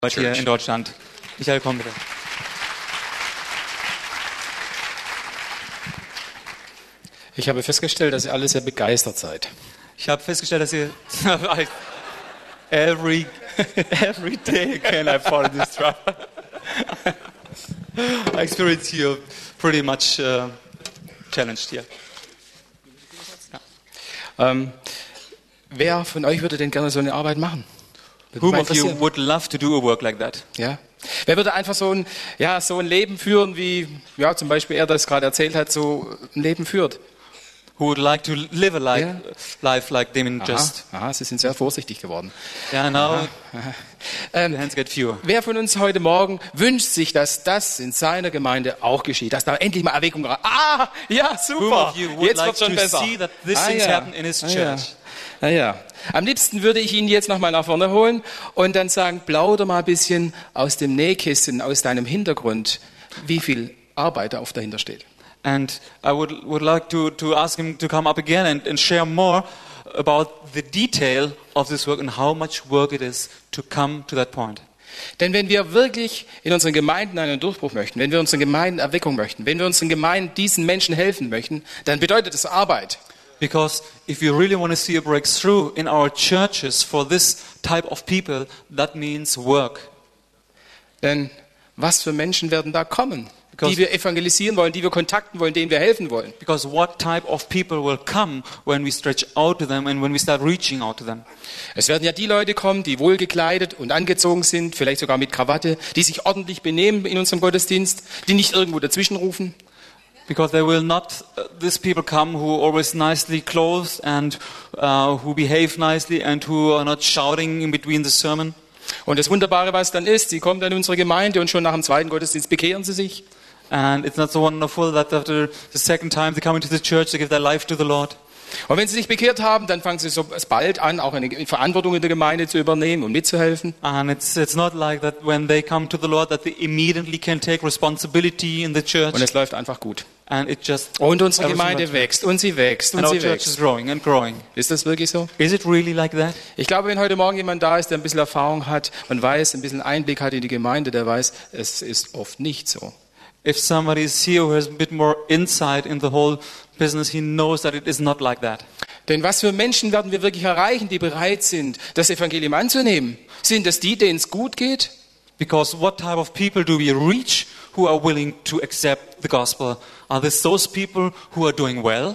Hier in Deutschland. Michael, komm bitte. Ich habe festgestellt, dass ihr alle sehr begeistert seid. Ich habe festgestellt, dass ihr every day can I fall in this trap. I experience you pretty much challenged here. Wer von euch würde denn gerne so eine Arbeit machen? Whom of you would love to do a work like that? Ja. Wer würde einfach so ein Leben führen, wie zum Beispiel er das gerade erzählt hat, so ein Leben führt? Who would like to live a life like Damien just? Aha, Sie sind sehr vorsichtig geworden. Yeah, now the hands get fewer. Wer von uns heute Morgen wünscht sich, dass das in seiner Gemeinde auch geschieht, dass da endlich mal Erweckung rein? Ja, super. Whom of you would Jetzt like wird schon to besser. see that these things happen in his church? Ja. Am liebsten würde ich ihn jetzt nochmal nach vorne holen und dann sagen, plauder mal ein bisschen aus dem Nähkästchen, aus deinem Hintergrund, wie viel Arbeit da oft dahinter steht. And I would like to ask him to come up again and share more about the detail of this work and how much work it is to come to that point. Denn wenn wir wirklich in unseren Gemeinden einen Durchbruch möchten, wenn wir unseren Gemeinden Erweckung möchten, wenn wir unseren Gemeinden diesen Menschen helfen möchten, dann bedeutet das Arbeit. Because if you really want to see a breakthrough in our churches for this type of people, that means work. Denn was für Menschen werden da kommen, die wir evangelisieren wollen, die wir kontakten wollen, denen wir helfen wollen? Because what type of people will come when we stretch out to them and when we start reaching out to them? Es werden ja die Leute kommen, die wohl gekleidet und angezogen sind, vielleicht sogar mit Krawatte, die sich ordentlich benehmen in unserem Gottesdienst, die nicht irgendwo dazwischenrufen. Because there will not these people come who are always nicely clothed and who behave nicely and who are not shouting in between the sermon. Und das Wunderbare, was dann ist, sie kommen dann in unsere Gemeinde und schon nach dem zweiten Gottesdienst bekehren sie sich. And it's not so wonderful that after the second time they come into the church, they give their life to the Lord. Und wenn sie sich bekehrt haben, dann fangen sie so bald an, auch eine Verantwortung in der Gemeinde zu übernehmen und mitzuhelfen. And it's not like that when they come to the Lord that they immediately can take responsibility in the church. Und es läuft einfach gut. And it just Und unsere Gemeinde wächst und sie wächst und and our sie church is wächst. growing and growing. Ist das wirklich so? Is it really like that? Ich glaube, wenn heute Morgen jemand da ist, der ein bisschen Erfahrung hat und weiß, ein bisschen Einblick hat in die Gemeinde, der weiß, es ist oft nicht so. If somebody is here who has a bit more insight in the whole business, he knows that it is not like that. Denn was für Menschen werden wir wirklich erreichen, die bereit sind, das Evangelium anzunehmen? Sind es die, denen es gut geht? Because what type of people do we reach who are willing to accept the gospel? Are this those people who are doing well?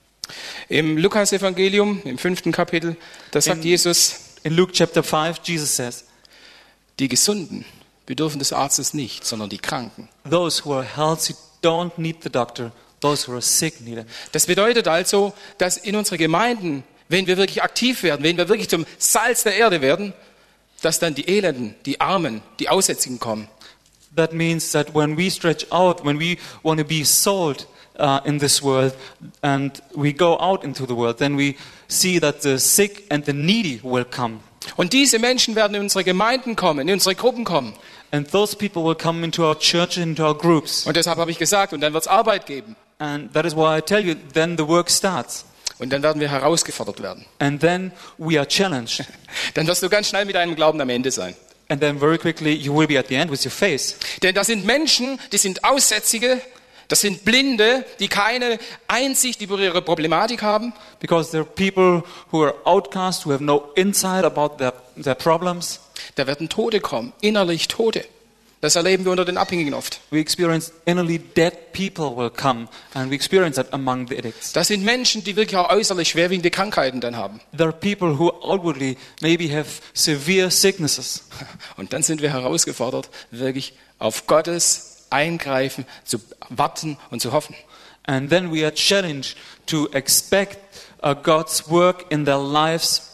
Im Lukas-Evangelium, im 5. Kapitel, da sagt Jesus, In Luke chapter 5, Jesus says, die Gesunden bedürfen des Arztes nicht, sondern die Kranken. those who are healthy don't need the doctor. Those who are sick need him. Das bedeutet also, dass in unseren Gemeinden, wenn wir wirklich aktiv werden, wenn wir wirklich zum Salz der Erde werden, dass dann die Elenden, die Armen, die Aussätzigen kommen. That means that when we stretch out, when we want to be salt in this world and we go out into the world, then we see that the sick and the needy will come. Und diese Menschen werden in unsere Gemeinden kommen, in unsere Gruppen kommen. And those people will come into our church, into our groups. Und deshalb habe ich gesagt, und dann wird es Arbeit geben. And that is why I tell you, then the work starts. Und dann werden wir herausgefordert werden. And then we are challenged. Dann wirst du ganz schnell mit deinem Glauben am Ende sein. And then very quickly you will be at the end with your faith. Denn das sind Menschen, die sind Aussätzige, das sind Blinde, die keine Einsicht über ihre Problematik haben. Because there are people who are outcast, who have no insight about their problems. Da werden Tote kommen, innerlich Tote. Das erleben wir unter den Abhängigen oft. We experience innerly dead people will come, and we experience that among the addicts. Das sind Menschen, die wirklich auch äußerlich schwerwiegende Krankheiten dann haben. There are people who outwardly maybe have severe sicknesses. Und dann sind wir herausgefordert, wirklich auf Gottes Eingreifen zu warten und zu hoffen. And then we are challenged to expect God's work in their lives.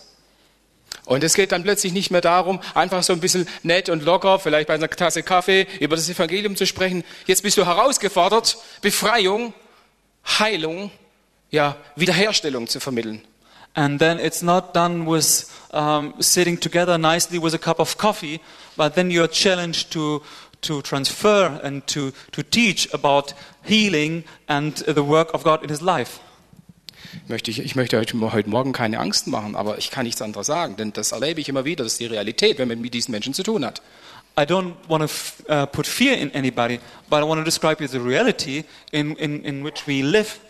Und es geht dann plötzlich nicht mehr darum, einfach so ein bisschen nett und locker, vielleicht bei einer Tasse Kaffee, über das Evangelium zu sprechen. Jetzt bist du herausgefordert, Befreiung, Heilung, Wiederherstellung zu vermitteln. And then it's not done with sitting together nicely with a cup of coffee, but then you are challenged to transfer and to teach about healing and the work of God in his life. Ich möchte heute Morgen keine Angst machen, aber ich kann nichts anderes sagen, denn das erlebe ich immer wieder, das ist die Realität, wenn man mit diesen Menschen zu tun hat. I don't want to put fear in anybody, but I want to describe you the reality in which we live.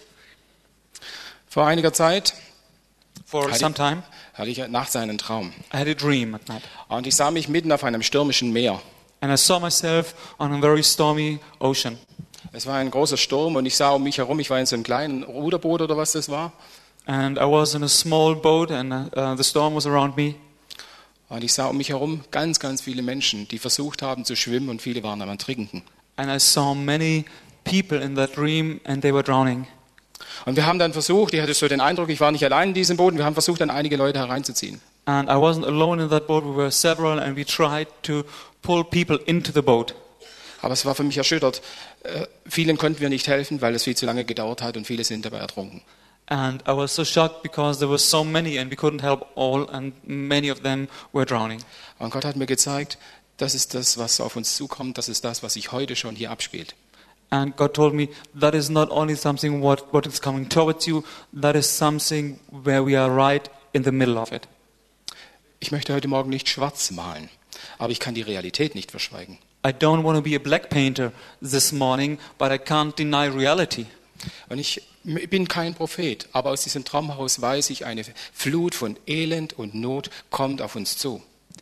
Vor einiger Zeit For some time, hatte ich nachts einen Traum. I had a dream at night. Und ich sah mich mitten auf einem stürmischen Meer. And I saw myself on a very stormy ocean. Es war ein großer Sturm und ich sah um mich herum, ich war in so einem kleinen Ruderboot oder was das war. And I was in a small boat and the storm was around me. Und ich sah um mich herum ganz, ganz viele Menschen, die versucht haben zu schwimmen und viele waren am Ertrinken. And I saw many people in that dream and they were drowning. Und wir haben dann versucht, ich hatte so den Eindruck, ich war nicht allein in diesem Boot, wir haben versucht, dann einige Leute hereinzuziehen. And I wasn't alone in that boat, we were several and we tried to pull people into the boat. Aber es war für mich erschüttert. Vielen konnten wir nicht helfen, weil es viel zu lange gedauert hat und viele sind dabei ertrunken. And I was so shocked because there were so many and we couldn't help all and many of them were drowning. Und Gott hat mir gezeigt, das ist das, was auf uns zukommt, das ist das, was sich heute schon hier abspielt. And God told me that is not only something what is coming towards you, that is something where we are right in the middle of it. Ich möchte heute Morgen nicht schwarz malen, aber ich kann die Realität nicht verschweigen. I don't want to be a black painter this morning, but I can't deny reality. Und ich bin kein Prophet, aber aus diesem Traum heraus weiß ich, eine Flut von Elend und Not kommt auf uns zu.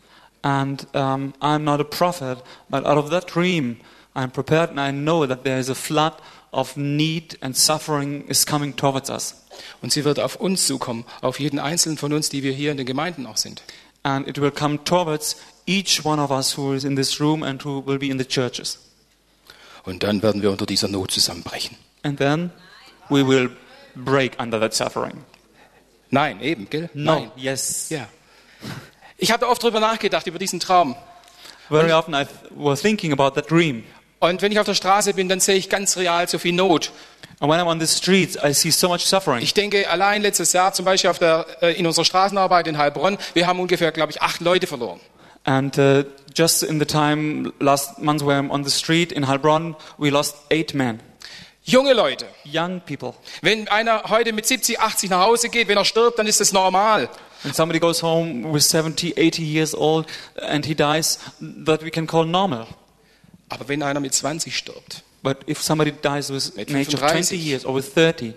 And I'm not a prophet, but out of that dream, I'm prepared and I know that there is a flood of need and suffering is coming towards us. Und sie wird auf uns zukommen, auf jeden einzelnen von uns, die wir hier in den Gemeinden auch sind. And it will come towards each one of us who is in this room and who will be in the churches. Und dann werden wir unter dieser Not zusammenbrechen. And then we will break under that suffering. Nein, eben, gell? No, Nein. yes. Ja. Ich habe oft darüber nachgedacht, über diesen Traum. Very often I was thinking about that dream. Und wenn ich auf der Straße bin, dann sehe ich ganz real so viel Not. And when I'm on the streets, I see so much suffering. Ich denke, allein letztes Jahr, zum Beispiel in unserer Straßenarbeit in Heilbronn, wir haben ungefähr, glaube ich, 8 Leute verloren. And just in the time last month where I'm on the street in Heilbronn, we lost 8 men. Junge Leute. Young people. Wenn einer heute mit 70, 80 nach Hause geht, wenn er stirbt, dann ist das normal. When somebody goes home with 70, 80 years old and he dies, that we can call normal. Aber wenn einer mit 20 stirbt, But if somebody dies with Mit an age of 35. 20 years or with 30,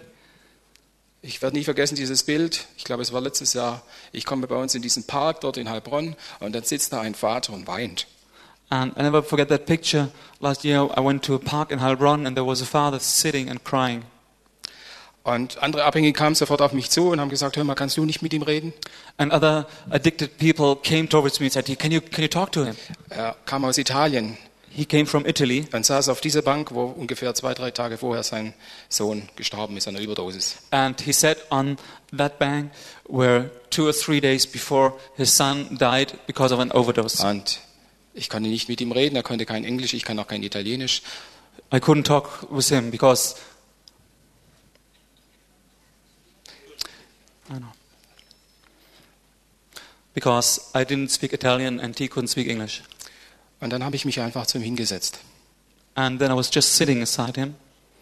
ich werde nie vergessen dieses Bild, ich glaube es war letztes Jahr, ich komme bei uns in diesen Park dort in Heilbronn und dann sitzt da ein Vater und weint. and I never forget that picture. Last year I went to a park in Heilbronn and there was a father sitting and crying. Und andere Abhängige kamen sofort auf mich zu und haben gesagt, hör mal, kannst du nicht mit ihm reden? And other addicted people came towards me and said, can you talk to him? Er kam aus Italien He came from Italy und saß auf dieser Bank, wo ungefähr 2-3 Tage vorher sein Sohn gestorben ist an einer Überdosis. and he sat on that bank where 2 or 3 days before his son died because of an overdose. Und ich konnte nicht mit ihm reden, er konnte kein Englisch, ich kann auch kein Italienisch. I couldn't talk with him because I didn't speak Italian and he couldn't speak English. Und dann habe ich mich einfach zu ihm hingesetzt. And then I was just sitting beside him.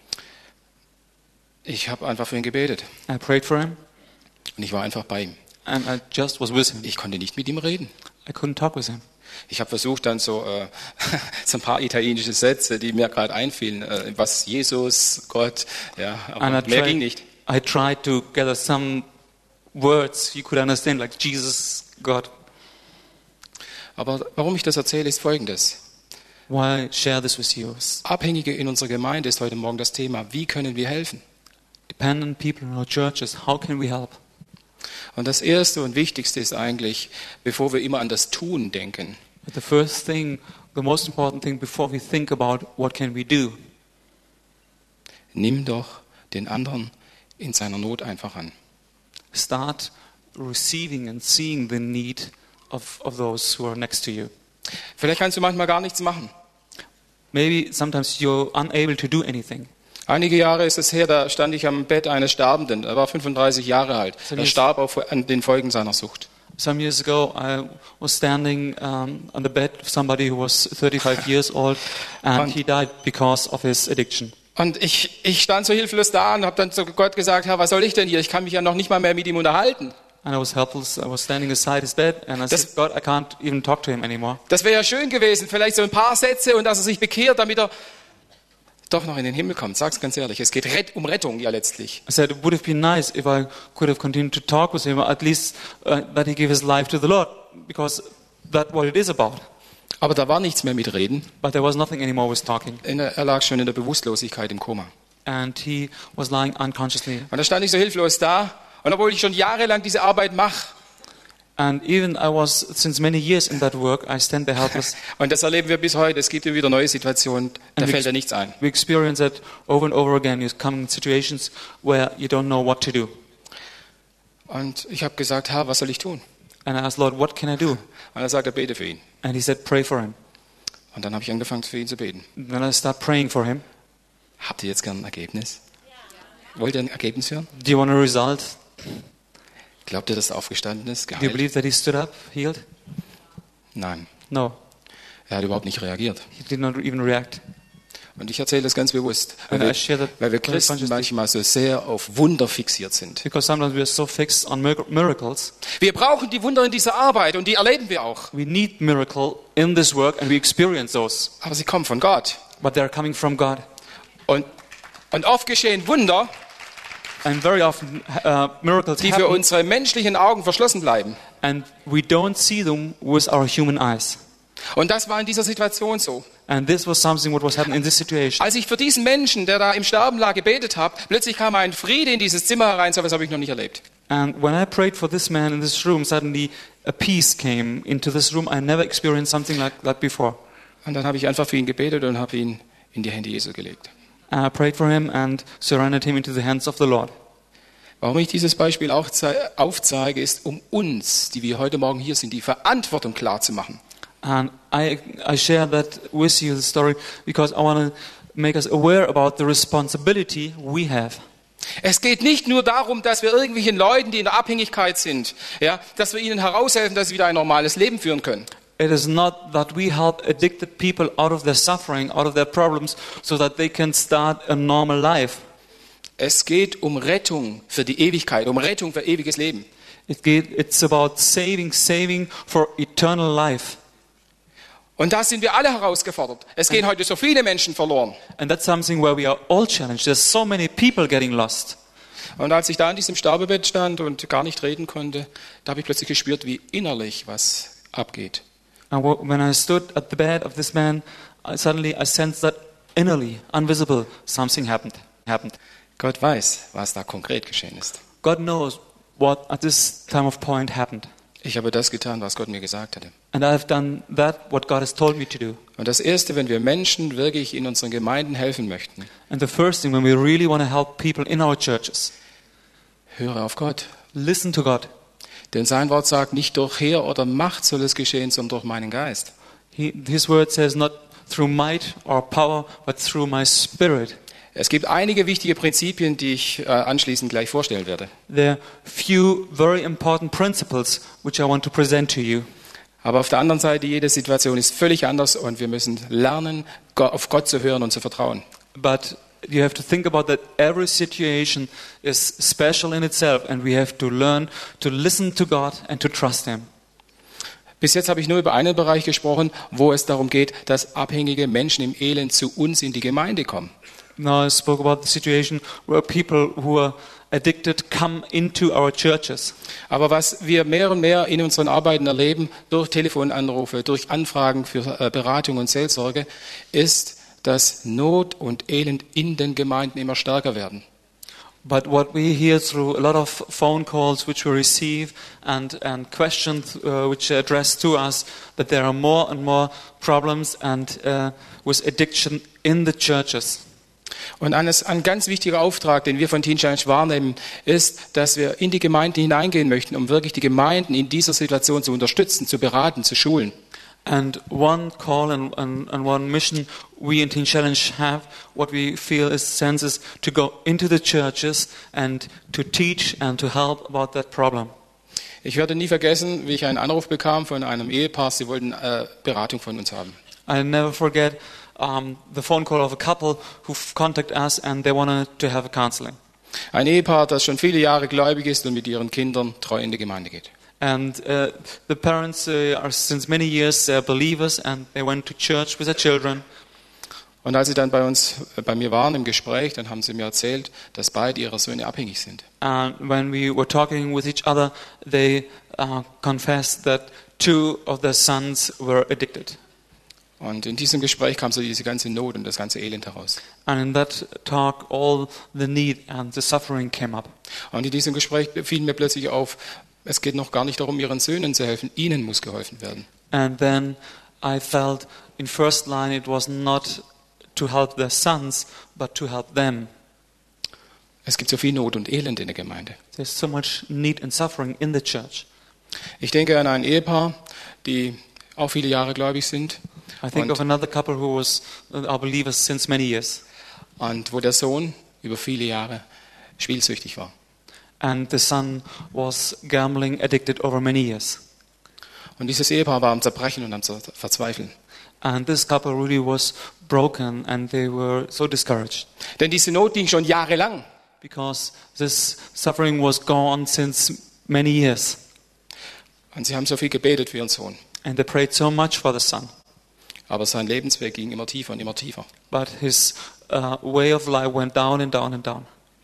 Ich habe einfach für ihn gebetet I prayed for him und ich war einfach bei ihm. and I just was with him. Ich konnte nicht mit ihm reden. I couldn't talk with him. Ich habe versucht dann so ein paar italienische Sätze, die mir gerade einfielen, was Jesus, Gott, ja, aber And mehr ging nicht. I tried to gather some words you could understand, like Jesus, God. Aber warum ich das erzähle, ist Folgendes. Why I share this with you? Abhängige in unserer Gemeinde ist heute Morgen das Thema, wie können wir helfen? Dependent people in our churches, how can we help? Und das Erste und Wichtigste ist eigentlich, bevor wir immer an das Tun denken, But the first thing, the most important thing before we think about what can we do, nimm doch den anderen in seiner Not einfach an. start receiving and seeing the need of those who are next to you. Vielleicht kannst du manchmal gar nichts machen. Maybe sometimes you're unable to do anything. Einige Jahre ist es her, da stand ich am Bett eines Sterbenden. Er war 35 Jahre alt. Er starb an den Folgen seiner Sucht. Some years ago, I was standing on the bed of somebody who was 35 years old, and he died because of his addiction. Und ich stand so hilflos da und habe dann zu Gott gesagt, Herr, was soll ich denn hier? Ich kann mich ja noch nicht mal mehr mit ihm unterhalten. And I was helpless. I was standing beside his bed and I said, God, I can't even talk to him anymore. Das wäre ja schön gewesen, vielleicht so ein paar Sätze und dass er sich bekehrt, damit er doch noch in den Himmel kommt. Sag's ganz ehrlich, es geht um Rettung ja letztlich. I said, it would have been nice if I could have continued to talk with him, at least that he gave his life to the Lord, because that's what it is about. Aber da war nichts mehr mit Reden. But there was nothing anymore with talking. Er lag schon in der Bewusstlosigkeit im Koma. And he was lying unconsciously. Und da stand ich so hilflos da. Und obwohl ich schon jahrelang diese Arbeit mache, And even I was, since many years in that work, I stand there helpless. und das erleben wir bis heute, es gibt immer wieder neue Situationen, da fällt ja nichts ein. We experience that over and over again. You come in situations where you don't know what to do. Und ich habe gesagt, Herr, was soll ich tun? And I asked, Lord, what can I do? Und er sagte, bete für ihn. And he said, pray for him. Und dann habe ich angefangen, für ihn zu beten. Then I start praying for him. Habt ihr jetzt gern ein Ergebnis? Wollt ihr ein Ergebnis hören? Do you want a result? Glaubt ihr, dass er aufgestanden ist, Do you geheilt? believe that he stood up, healed? Nein, No, er hat überhaupt nicht reagiert. he did not even react. Und ich erzähle das ganz bewusst, And I share that weil wir very Christen consciously. manchmal so sehr auf Wunder fixiert sind. Because sometimes we are so fixed on miracles. Wir brauchen die Wunder in dieser Arbeit und die erleben wir auch. We need miracle in this work and we experience those. Aber sie kommen von Gott. But they're coming from God. Und oft geschehen Wunder, And very often miracles die für happen unsere menschlichen Augen verschlossen bleiben. and we don't see them with our human eyes. Und das war in dieser Situation so. And this was something what was happening in this situation. Als ich für diesen Menschen, der da im Sterben lag, gebetet habe, plötzlich kam ein Friede in dieses Zimmer herein, so etwas habe ich noch nicht erlebt. And when I prayed for this man in this room, suddenly a peace came into this room. I never experienced something like that before. Und dann habe ich einfach für ihn gebetet und habe ihn in die Hände Jesu gelegt. And I prayed for him and surrendered him into the hands of the Lord. Warum ich dieses Beispiel auch aufzeige, ist, um uns, die wir heute Morgen hier sind, die Verantwortung klar zu machen. And I share that with you, the story, because I want to make us aware about the responsibility we have. Es geht nicht nur darum, dass wir irgendwelchen Leuten, die in der Abhängigkeit sind, ja, dass wir ihnen heraushelfen, dass sie wieder ein normales Leben führen können. It is not that we help addicted people out of their suffering, out of their problems, so that they can start a normal life. Es geht um Rettung für die Ewigkeit, um Rettung für ewiges Leben. It's about saving for eternal life. Und da sind wir alle herausgefordert. Es gehen heute so viele Menschen verloren. And that's something where we are all challenged. There's so many people getting lost. Und als ich da an diesem Sterbebett stand und gar nicht reden konnte, da habe ich plötzlich gespürt, wie innerlich was abgeht. And when I stood at the bed of this man, suddenly I sensed that innerly, invisible, something happened. Gott weiß, was da konkret geschehen ist. God knows what at this time of point happened. Ich habe das getan, was Gott mir gesagt hatte. And I have done that, what God has told me to do. Und das Erste, wenn wir Menschen wirklich in unseren Gemeinden helfen möchten, And the first thing, when we really want to help people in our churches, höre auf Gott. listen to God. Denn sein Wort sagt, nicht durch Heer oder Macht soll es geschehen, sondern durch meinen Geist. His word says, not through might or power, but through my spirit. Es gibt einige wichtige Prinzipien, die ich anschließend gleich vorstellen werde. There are few very important principles which I want to present to you. Aber auf der anderen Seite, jede Situation ist völlig anders und wir müssen lernen, auf Gott zu hören und zu vertrauen. But you have to think about that every situation is special in itself and we have to learn to listen to God and to trust Him. Bis jetzt habe ich nur über einen Bereich gesprochen, wo es darum geht, dass abhängige Menschen im Elend zu uns in die Gemeinde kommen. Now I spoke about the situation where people who are addicted come into our churches. Aber was wir mehr und mehr in unseren Arbeiten erleben, durch Telefonanrufe, durch Anfragen für Beratung und Seelsorge, ist, dass Not und Elend in den Gemeinden immer stärker werden. But what we hear through a lot of phone calls which we receive and questions which are addressed to us, that there are more and more problems and with addiction in the churches. Und ein ganz wichtiger Auftrag, den wir von Teen Challenge wahrnehmen, ist, dass wir in die Gemeinden hineingehen möchten, um wirklich die Gemeinden in dieser Situation zu unterstützen, zu beraten, zu schulen. And one call and one mission we in Teen Challenge have, what we feel is sense is to go into the churches and to teach and to help about that problem. Ich werde nie vergessen, wie ich einen Anruf bekam von einem Ehepaar, sie wollten Beratung von uns haben. I'll never forget the phone call of a couple who contacted us and they wanted to have a counseling. Ein Ehepaar, das schon viele Jahre gläubig ist und mit ihren Kindern treu in die Gemeinde geht. And the parents are since many years believers, and they went to church with their children. Und als sie dann bei mir waren im Gespräch, dann haben sie mir erzählt, dass beide ihrer Söhne abhängig sind. And when we were talking with each other, they confessed that 2 of their sons were addicted. Und in diesem Gespräch kam so diese ganze Not und das ganze Elend heraus. And in that talk, all the need and the suffering came up. Und in diesem Gespräch fiel mir plötzlich auf, es geht noch gar nicht darum, ihren Söhnen zu helfen, ihnen muss geholfen werden. And then I felt in first line it was not to help their sons, but to help them. Es gibt so viel Not und Elend in der Gemeinde. There's so much need and suffering in the church. Ich denke an ein Ehepaar, die auch viele Jahre gläubig sind. I think Und- of another couple who are believers since many years. Und wo der Sohn über viele Jahre spielsüchtig war. And the son was gambling addicted over many years. Und dieses Ehepaar war am Zerbrechen und am Verzweifeln. And this couple really was broken and they were so discouraged Denn diese Not ging schon jahrelang. because this suffering was gone since many years. Und sie haben so viel gebetet für ihren Sohn. And they prayed so much for the son. Aber sein Lebensweg ging immer tiefer und immer tiefer. But his way of life went down and down and down.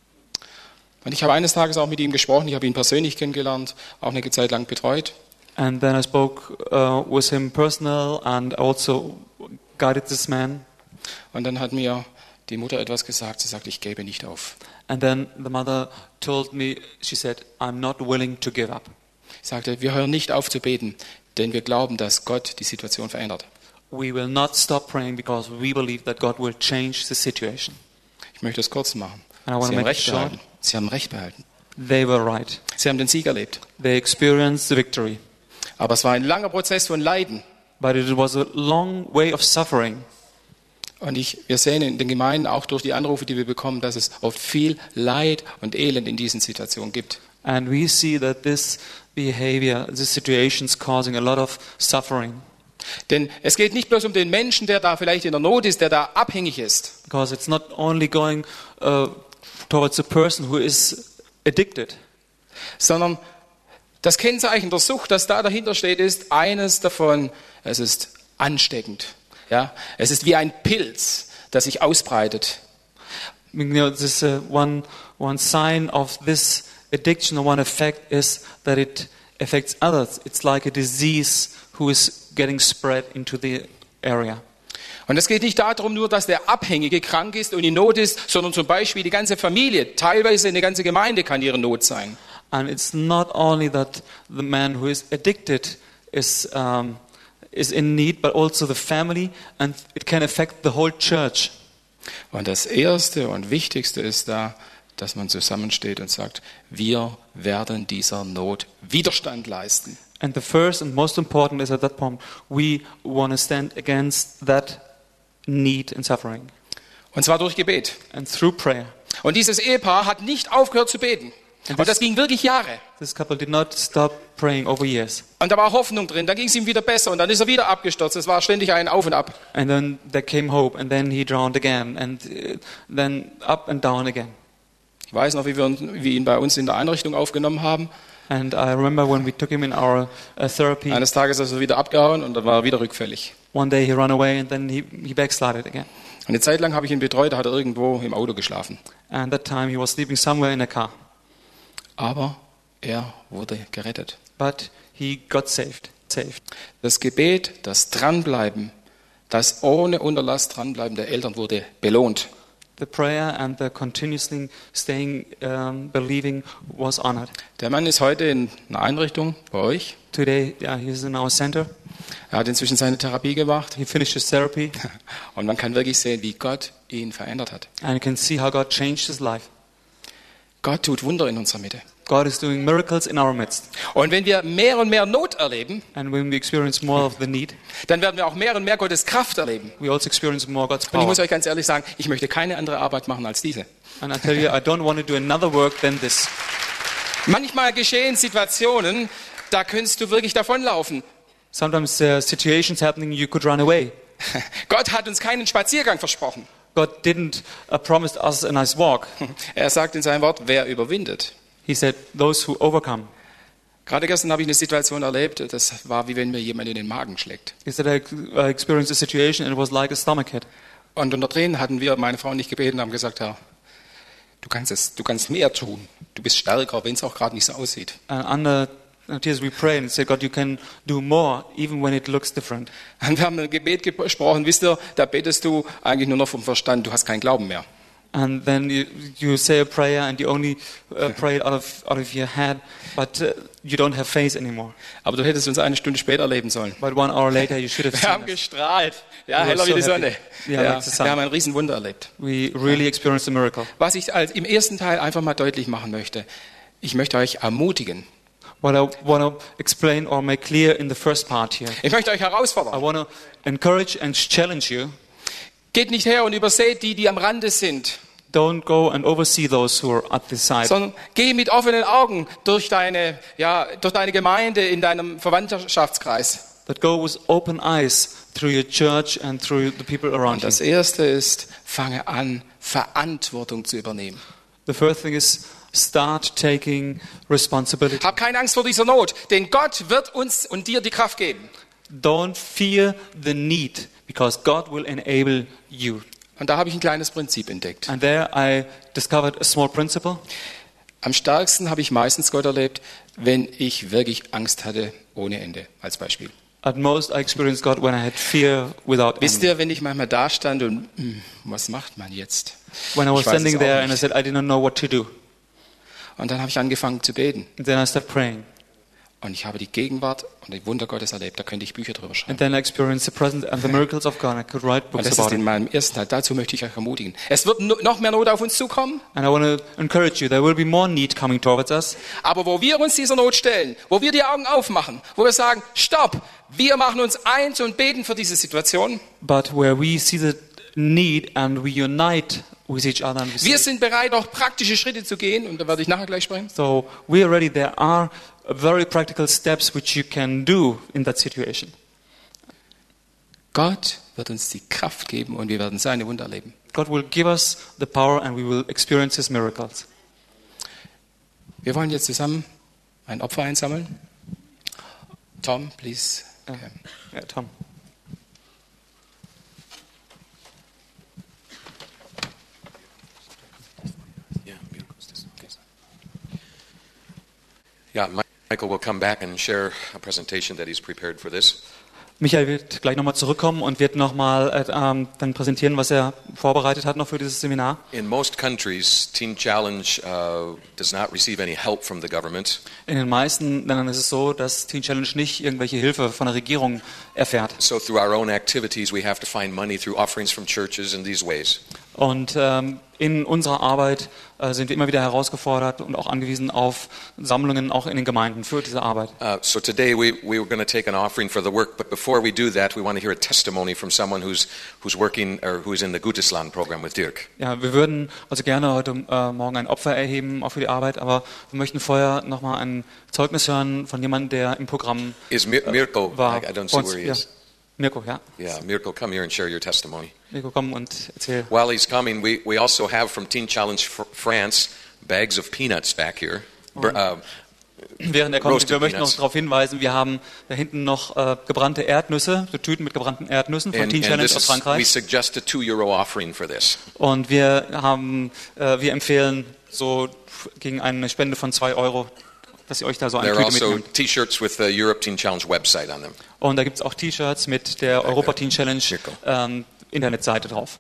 Und ich habe eines Tages auch mit ihm gesprochen. Ich habe ihn persönlich kennengelernt, auch eine Zeit lang betreut. And then I spoke with him personal and also guided this man. Und dann hat mir die Mutter etwas gesagt. Sie sagte, ich gebe nicht auf. And then the mother told me, she said, I'm not willing to give up. Sie sagte, wir hören nicht auf zu beten, denn wir glauben, dass Gott die Situation verändert. We will not stop praying because we believe that God will change the situation. Ich möchte es kurz machen. And I want Sie to haben make it Recht short. behalten. Sie haben Recht behalten. They were right. Sie haben den Sieg erlebt. They experienced the victory. Aber es war ein langer Prozess von Leiden. But it was a long way of suffering. Und wir sehen in den Gemeinden auch durch die Anrufe, die wir bekommen, dass es oft viel Leid und Elend in diesen Situationen gibt. And we see that this behavior, this situation is causing a lot of suffering. Denn es geht nicht bloß um den Menschen, der da vielleicht in der Not ist, der da abhängig ist, Because it's not only going towards a person who is addicted. sondern das Kennzeichen der Sucht, das da dahinter steht, ist eines davon, es ist ansteckend. Ja? Es ist wie ein Pilz, der sich ausbreitet. You know, this one sign of this addiction, or one effect is that it affects others. It's like a disease who is getting spread into the area. Und es geht nicht darum nur, dass der Abhängige krank ist und in Not ist, sondern zum Beispiel die ganze Familie, teilweise eine ganze Gemeinde kann ihre Not sein. And it's not only that the man who is addicted is in need, but also the family, and it can affect the whole church. Und das Erste und Wichtigste ist da, dass man zusammensteht und sagt, wir werden dieser Not Widerstand leisten. And the first and most important is at that point, we want to stand against that need and suffering. Und zwar durch Gebet. And through prayer. Und dieses Ehepaar hat nicht aufgehört zu beten. Und das ging wirklich Jahre. This couple did not stop praying over years. Und da war Hoffnung drin, dann ging es ihm wieder besser und dann ist er wieder abgestürzt. Es war ständig ein Auf und Ab. And then there came hope, and then he drowned again, and then up and down again. Ich weiß noch, wie wir ihn bei uns in der Einrichtung aufgenommen haben. And I remember when we took him in our therapy, Eines Tages ist er wieder abgehauen und dann war er wieder rückfällig. one day he ran away, and then he backslided again. Und eine Zeit lang habe ich ihn betreut, da hat er irgendwo im Auto geschlafen. And that time he was sleeping somewhere in a car. Aber er wurde gerettet. But he got saved. Das Gebet, das Dranbleiben, das ohne Unterlass Dranbleiben der Eltern wurde belohnt. The prayer and the continuously staying, believing was honored. Der Mann ist heute in einer Einrichtung bei euch. Today, he's in our center. Er hat inzwischen seine Therapie gemacht. He finished his therapy, Und man kann wirklich sehen, wie Gott ihn verändert hat. and you can see how God changed his life. Gott tut Wunder in unserer Mitte. God is doing miracles in our midst. Und wenn wir mehr und mehr Not erleben, And when we experience more of the need, dann werden wir auch mehr und mehr Gottes Kraft erleben. we also experience more God's Und ich power. muss euch ganz ehrlich sagen, ich möchte keine andere Arbeit machen als diese. And I tell you, I don't want to do another work than this. Manchmal geschehen Situationen, da kannst du wirklich davonlaufen. Sometimes situations happening, you could run away. Gott hat uns keinen Spaziergang versprochen. God didn't promise us a nice walk. Er sagt in seinem Wort, wer überwindet. He said, those who overcome. Gerade gestern habe ich eine Situation erlebt, das war wie wenn mir jemand in den Magen schlägt. He said, I experienced a situation and it was like a stomach hit. Und unter Tränen hatten wir, meine Frau und ich, gebeten und haben gesagt, Herr, du kannst mehr tun. Du bist stärker, wenn es auch gerade nicht so aussieht. And under tears we prayed and said, God, you can do more, even when it looks different. Und wir haben ein Gebet gesprochen, wisst ihr, da betest du eigentlich nur noch vom Verstand, du hast keinen Glauben mehr. And then you say a prayer and you only pray it out of your head, but you don't have faith anymore. Aber du hättest uns eine Stunde später erleben sollen. But 1 hour later you should have Wir haben seen us. gestrahlt. Ja, We were heller wie so die happy. Sonne. Yeah, Ja, like the sun. wir haben ein Riesenwunder erlebt. We really experienced a miracle. Was ich im ersten Teil einfach mal deutlich machen möchte, ich möchte euch ermutigen. What I want to explain or make clear in the first part here, Ich möchte euch I herausfordern. want to encourage and challenge you. Geht nicht her und überseht die am Rande sind, Don't go and oversee those who are at this side, sondern geh mit offenen Augen durch deine Gemeinde in deinem Verwandtschaftskreis. but go with open eyes through your church and through the people around Und you. das Erste ist, fange an, Verantwortung zu übernehmen. The first thing is start taking responsibility. Hab keine Angst vor dieser Not, denn Gott wird uns und dir die Kraft geben. Don't fear the need, because God will enable you. Und da habe ich ein kleines Prinzip entdeckt. And there I discovered a small principle. Am stärksten habe ich meistens Gott erlebt, wenn ich wirklich Angst hatte ohne Ende, als Beispiel. At most I experienced God when I had fear without Wisst end. ihr, wenn ich manchmal da stand und, was macht man jetzt? When I was Ich weiß es standing auch there and I nicht. said I didn't know what to do. Und dann habe ich angefangen zu beten. And then I started praying. Und ich habe die Gegenwart und die Wunder Gottes erlebt. Da könnte ich Bücher drüber schreiben. And then I experienced the presence and the miracles of God. I could write Und books das ist about in it. meinem ersten Teil. Dazu möchte ich euch ermutigen. Es wird noch mehr Not auf uns zukommen. And I want to encourage you, there will be more need coming towards us. Aber wo wir uns dieser Not stellen, wo wir die Augen aufmachen, wo wir sagen, stopp, wir machen uns eins und beten für diese Situation. But where we see the need and we unite with each other. And Wir sind bereit, auch praktische Schritte zu gehen. Und da werde ich nachher gleich sprechen. So we are ready. There are very practical steps which you can do in that situation. Gott wird uns die Kraft geben und wir werden seine Wunder erleben. God will give us the power and we will experience His miracles. Wir wollen jetzt zusammen ein Opfer einsammeln. Tom, please. Yeah, Tom. Yeah, Michael will come back and share a presentation that he's prepared for this. Michael wird gleich nochmal zurückkommen und wird nochmal dann präsentieren, was er vorbereitet hat noch für dieses Seminar. In most countries, Teen Challenge does not receive any help from the government. In den meisten Ländern ist es so, dass Teen Challenge nicht irgendwelche Hilfe von der Regierung erfährt. So through our own activities, we have to find money through offerings from churches in these ways. Und in unserer Arbeit sind wir immer wieder herausgefordert und auch angewiesen auf Sammlungen auch in den Gemeinden für diese Arbeit. So today we were going to take an offering for the work, but before we do that, we want to hear a testimony from someone who's working or who's in the Gütesland program with Dirk. Ja, wir würden also gerne heute Morgen ein Opfer erheben, auch für die Arbeit, aber wir möchten vorher nochmal ein Zeugnis hören von jemandem, der im Programm Is Mirko? war. I don't see where he is. Mirko, ja. Yeah, Mirko, come here and share your testimony. Mirko, komm und erzähl. While he's coming, we also have from Teen Challenge France bags of peanuts back here. Während er kommt, Roasted wir möchten noch peanuts. darauf hinweisen, wir haben da hinten noch gebrannte Erdnüsse, so Tüten mit gebrannten Erdnüssen von Teen Challenge aus we Frankreich. suggest a €2 offering for this. Und wir empfehlen so gegen eine Spende von 2 €, dass ihr euch da so eine There are Tüte also mitnimmt. T-shirts with the Europe Teen Challenge website on them. Und da gibt es auch T-Shirts mit der Europa Teen Challenge Mirko. Internetseite drauf.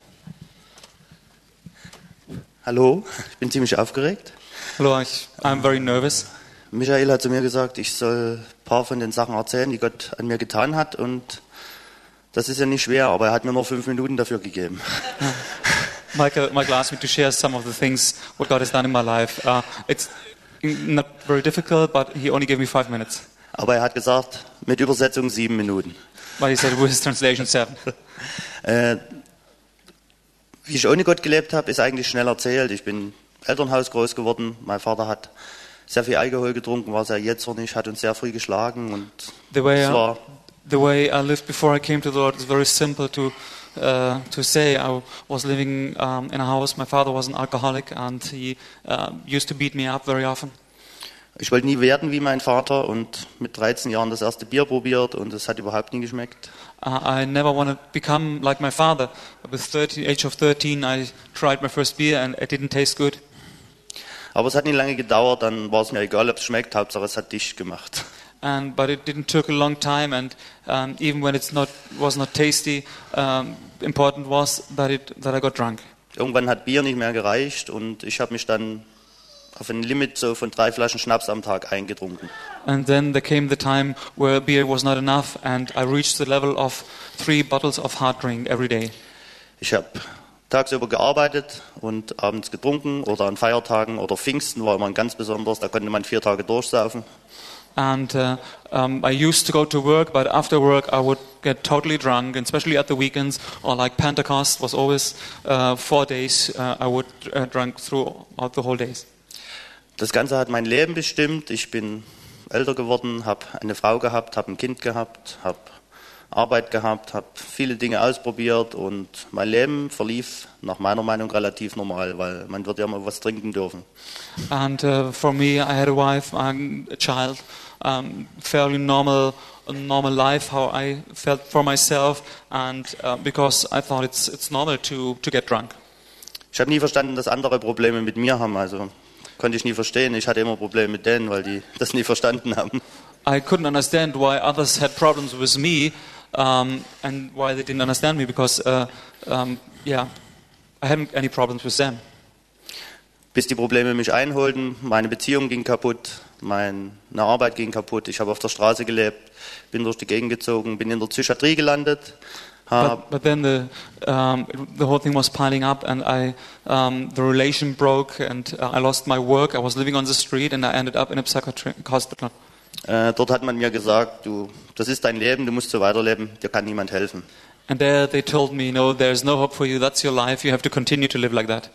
Hallo, ich bin ziemlich aufgeregt. Hallo, I'm very nervous. Michael hat zu mir gesagt, ich soll ein paar von den Sachen erzählen, die Gott an mir getan hat. Und das ist ja nicht schwer, aber er hat mir nur 5 Minuten dafür gegeben. Michael asked me to share some of the things what God has done in my life. It's not very difficult, but he only gave me 5 minutes. Aber er hat gesagt, mit Übersetzung 7 Minuten. But he said with his translation 7. Wie ich ohne Gott gelebt habe, ist eigentlich schnell erzählt. Ich bin im Elternhaus groß geworden. Mein Vater hat sehr viel Alkohol getrunken, war sehr jähzornig, hat uns sehr früh geschlagen. Und The way es war I lived before I came to the Lord is very simple. to say. I was living in a house. My father was an alcoholic, and he used to beat me up very often. Ich wollte nie werden wie mein Vater und mit 13 Jahren das erste Bier probiert und es hat überhaupt nie geschmeckt. I never want to become like my father. With age of 13, I tried my first beer, and it didn't taste good. Aber es hat nicht lange gedauert, dann war es mir egal, ob es schmeckt, Hauptsache es hat dicht gemacht. But it didn't take a long time, and even when was not tasty, important was that I got drunk. Irgendwann hat Bier nicht mehr gereicht und ich habe mich dann auf ein Limit so von 3 Flaschen Schnaps am Tag eingetrunken. And then there came the time where beer was not enough, and I reached the level of 3 bottles of hard drink every day. Ich habe tagsüber gearbeitet und abends getrunken oder an Feiertagen oder Pfingsten war immer ein ganz besonders, da konnte man 4 Tage durchsaufen. And I used to go to work, but after work I would get totally drunk, and especially at the weekends, or like Pentecost was always 4 days, I would drink throughout the whole days. Das Ganze hat mein Leben bestimmt. Ich bin älter geworden, habe eine Frau gehabt, habe ein Kind gehabt, habe Arbeit gehabt, habe viele Dinge ausprobiert und mein Leben verlief nach meiner Meinung relativ normal, weil man wird ja mal was trinken dürfen. And for me, I had a wife, a child, fairly normal life, how I felt for myself, and because I thought it's normal to get drunk. Ich habe nie verstanden, dass andere Probleme mit mir haben, also konnte ich nie verstehen. Ich hatte immer Probleme mit denen, weil die das nie verstanden haben. I couldn't understand why others had problems with me, and why they didn't understand me, because I hadn't any problems with them. Bis die Probleme mich einholten, meine Beziehung ging kaputt, meine Arbeit ging kaputt, ich habe auf der Straße gelebt, bin durch die Gegend gezogen, bin in der Psychiatrie gelandet. But then the whole thing was piling up, and the relation broke, and I lost my work. I was living on the street, and I ended up in a psychiatric hospital. Dort hat man mir gesagt, das ist dein Leben, du musst so weiterleben, dir kann niemand helfen. And there they told me, no, there's no hope for you, that's your life, you have to continue to live like that.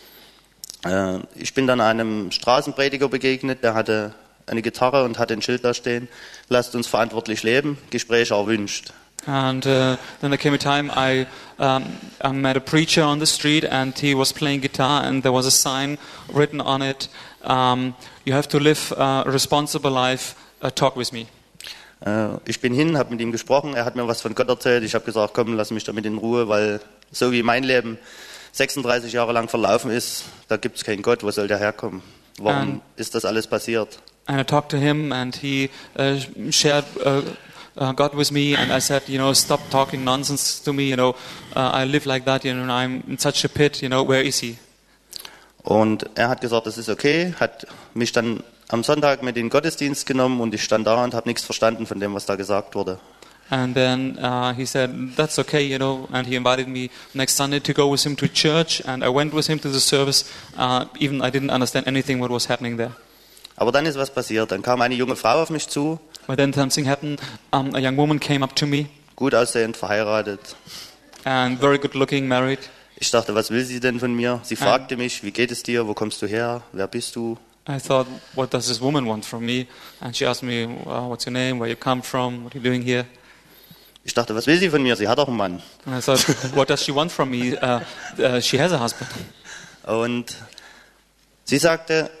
Ich bin dann einem Straßenprediger begegnet, der hatte eine Gitarre und hatte ein Schild da stehen, lasst uns verantwortlich leben, Gespräche erwünscht. And then there came a time I met a preacher on the street, and he was playing guitar, and there was a sign written on it, you have to live a responsible life, talk with me. Ich bin hin, habe mit ihm gesprochen, er hat mir was von Gott erzählt, ich habe gesagt, komm, lass mich damit in Ruhe, weil so wie mein Leben 36 Jahre lang verlaufen ist, da gibt es keinen Gott, wo soll der herkommen? Warum ist das alles passiert? And I talked to him, and he shared God with me, and I said, stop talking nonsense to me, I live like that, and I'm in such a pit, where is he? Und er hat gesagt, das ist okay, hat mich dann am Sonntag mit in den Gottesdienst genommen und ich stand da und habe nichts verstanden von dem, was da gesagt wurde. And then he said, that's okay, and he invited me next Sunday to go with him to church, and I went with him to the service, even I didn't understand anything what was happening there. Aber dann ist was passiert, dann kam eine junge Frau auf mich zu. But then something happened, a young woman came up to me. Gut aussehend, verheiratet. And very good looking, married. Ich dachte, was will sie denn von mir? Sie fragte mich, wie geht es dir, wo kommst du her, wer bist du? I thought, what does this woman want from me? And she asked me, what's your name, where you come from, what are you doing here? Ich dachte, was will sie von mir? Sie hat doch einen Mann. And I thought, what does she want from me? She has a husband. Und sie sagte,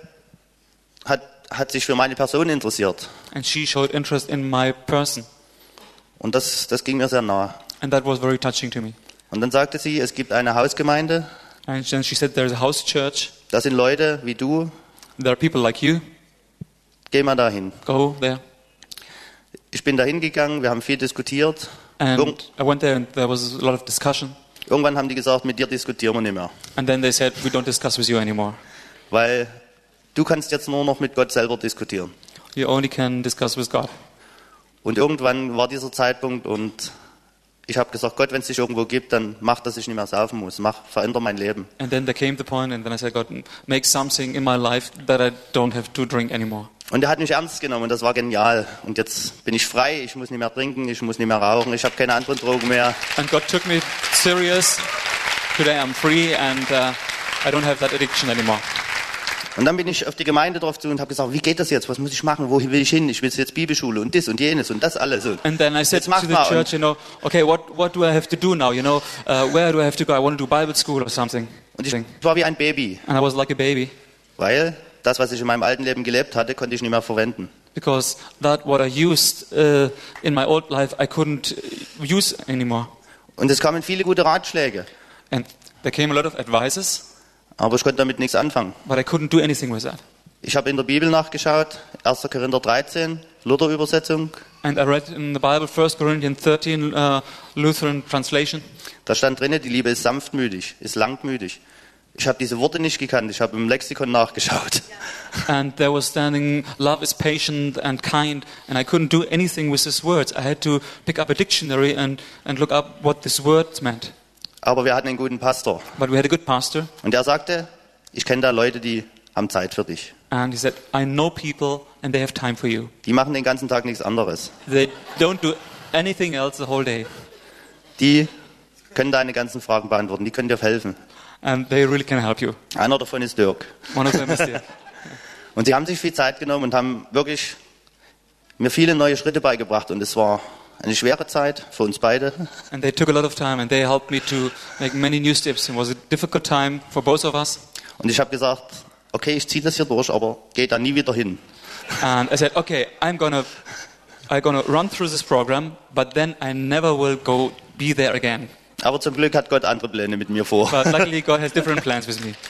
hat sich für meine Person interessiert. And she showed interest in my person. Und das ging mir sehr nahe. And that was very touching to me. Und dann sagte sie, es gibt eine Hausgemeinde. And then she said, there's a house church. Das sind Leute wie du. There are people like you. Geh mal dahin. Go there. Ich bin dahin gegangen, wir haben viel diskutiert. And I went there, and there was a lot of discussion. Irgendwann haben die gesagt, mit dir diskutieren wir nicht mehr. And then they said, we don't discuss with you anymore. Weil du kannst jetzt nur noch mit Gott selber diskutieren. You only can discuss with God. Und irgendwann war dieser Zeitpunkt und ich habe gesagt, Gott, wenn es dich irgendwo gibt, dann mach, dass ich nicht mehr saufen muss. Veränder mein Leben. And then there came the point, and then I said, God, make something in my life that I don't have to drink anymore. Und er hat mich ernst genommen und das war genial. Und jetzt bin ich frei, ich muss nicht mehr trinken, ich muss nicht mehr rauchen, ich habe keine anderen Drogen mehr. And God took me serious. Today I'm free, and I don't have that addiction anymore. Und dann bin ich auf die Gemeinde drauf zu und habe gesagt, wie geht das jetzt? Was muss ich machen? Wo will ich hin? Ich will jetzt Bibelschule und das und jenes und das alles. Und And then I said jetzt to mach the mal. church, okay, what do I have to do now? Where do I have to go? I want to do Bible school or something. Und ich war wie ein Baby, And I was like a baby weil das, was ich in meinem alten Leben gelebt hatte, konnte ich nicht mehr verwenden. because that what I used in my old life I couldn't use anymore. Und es kamen viele gute Ratschläge, And there came a lot of advices, aber ich konnte damit nichts anfangen. but I couldn't do anything with that. Ich habe in der Bibel nachgeschaut, 1. Korinther 13, Luther-Übersetzung. And I read in the Bible 1 Corinthians 13 Lutheran translation. Da stand drin, die Liebe ist sanftmütig, ist langmütig. Ich habe diese Worte nicht gekannt, ich habe im Lexikon nachgeschaut. And there was standing, love is patient and kind, and I couldn't do anything with these words. I had to pick up a dictionary and look up what these words meant. Aber wir hatten einen guten Pastor. But we had a good pastor, Und der sagte, ich kenne da Leute, die haben Zeit für dich. and he said, I know people and they have time for you. Die machen den ganzen Tag nichts anderes. They don't do anything else the whole day. Die können deine ganzen Fragen beantworten, die können dir helfen. And they really can help you. Einer davon ist Dirk. One of them is there. Und sie haben sich viel Zeit genommen und haben wirklich mir viele neue Schritte beigebracht. Und es war eine schwere Zeit für uns beide. And they took a lot of time and they helped me to make many new steps. It was a difficult time for both of us. Und ich habe gesagt, okay, ich ziehe das hier durch, aber gehe da nie wieder hin. And I said, okay, I'm gonna run through this program, but then I never will be there again. Aber zum Glück hat Gott andere Pläne mit mir vor. But luckily God has different plans with me.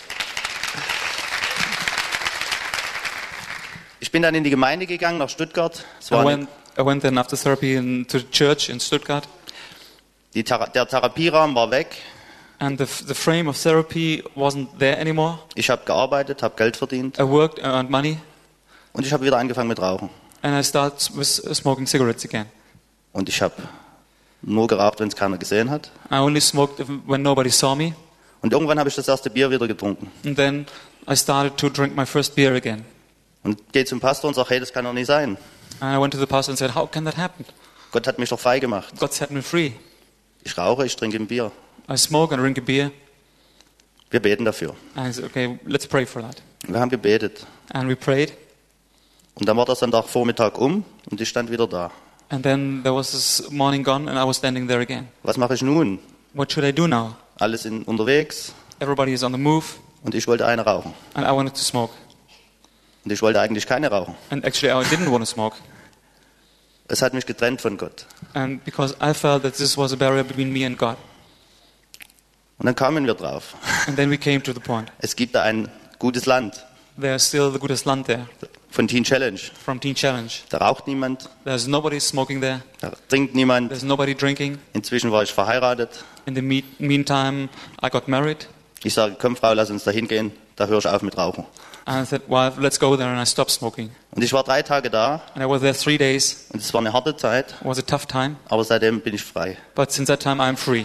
Ich bin dann in die Gemeinde gegangen, nach Stuttgart. Es I war eine, went then after therapy to the church in Stuttgart, der Therapieraum war weg. and the frame of therapy wasn't there anymore. Ich habe gearbeitet, habe Geld verdient I worked, earned money, und ich habe wieder angefangen mit Rauchen. and I started with smoking cigarettes again. Und ich habe nur geraucht, wenn es keiner gesehen hat. I only smoked when nobody saw me, Und irgendwann habe ich das erste Bier wieder getrunken. and then I started to drink my first beer again. Und gehe zum Pastor und sage, hey, das kann doch nicht sein. And I went to the pastor and said, how can that happen? Gott hat mich doch frei gemacht. God set me free. Ich rauche, ich trinke ein Bier. I smoke and drink a beer. Wir beten dafür. And I said, okay, let's pray for that. Wir haben gebetet. And we prayed. Und dann war der Sonntagvormittag und ich stand wieder da. And then there was this morning gone, and I was standing there again. Was mache ich nun? What should I do now? Alles unterwegs Everybody is on the move, und ich wollte eine rauchen. and I wanted to smoke. Und ich wollte eigentlich keine rauchen. And actually, I didn't want to smoke. Es hat mich getrennt von Gott. And because I felt that this was a barrier between me and God. Und dann kamen wir drauf. And then we came to the point. Es gibt da ein gutes Land There's still the Goodest Land there von Teen Challenge. from Teen Challenge. Da raucht niemand, There's nobody smoking there. da trinkt niemand. There's nobody drinking. Inzwischen war ich verheiratet. In the meantime, I got married. Ich sage, komm Frau, lass uns da hingehen. Da höre ich auf mit Rauchen. And I said, well, let's go there. And I stopped smoking. Und ich war 3 Tage da And I was there 3 days. und es war eine harte Zeit. It was a tough time. Aber seitdem bin ich frei. But since that time, I'm free.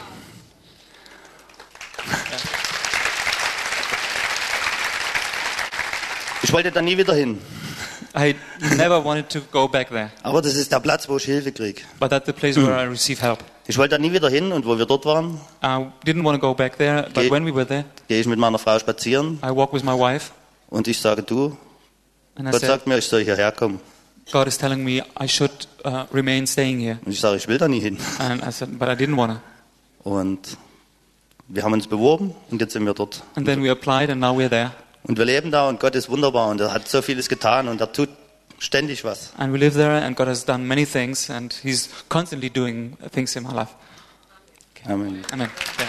Ich wollte da nie wieder hin. I never wanted to go back there. Aber das ist der Platz, wo ich Hilfe kriege. But that's the place where I receive help. Ich wollte da nie wieder hin und wo wir dort waren, I didn't want to go back there, but Okay. when we were there, gehe ich mit meiner Frau spazieren I walked with my wife, und ich sage, du, and I Gott said, sagt mir, ich soll hierher kommen. God is telling me I should remain staying here. Und ich sage, ich will da nie hin. And I said, but I didn't want to. Und wir haben uns beworben und jetzt sind wir dort. And then we applied, and now we're there. Und wir leben da und Gott ist wunderbar und er hat so vieles getan und er tut ständig was. And we live there, and God has done many things, and He's constantly doing things in my life. Amen. Amen. Yeah.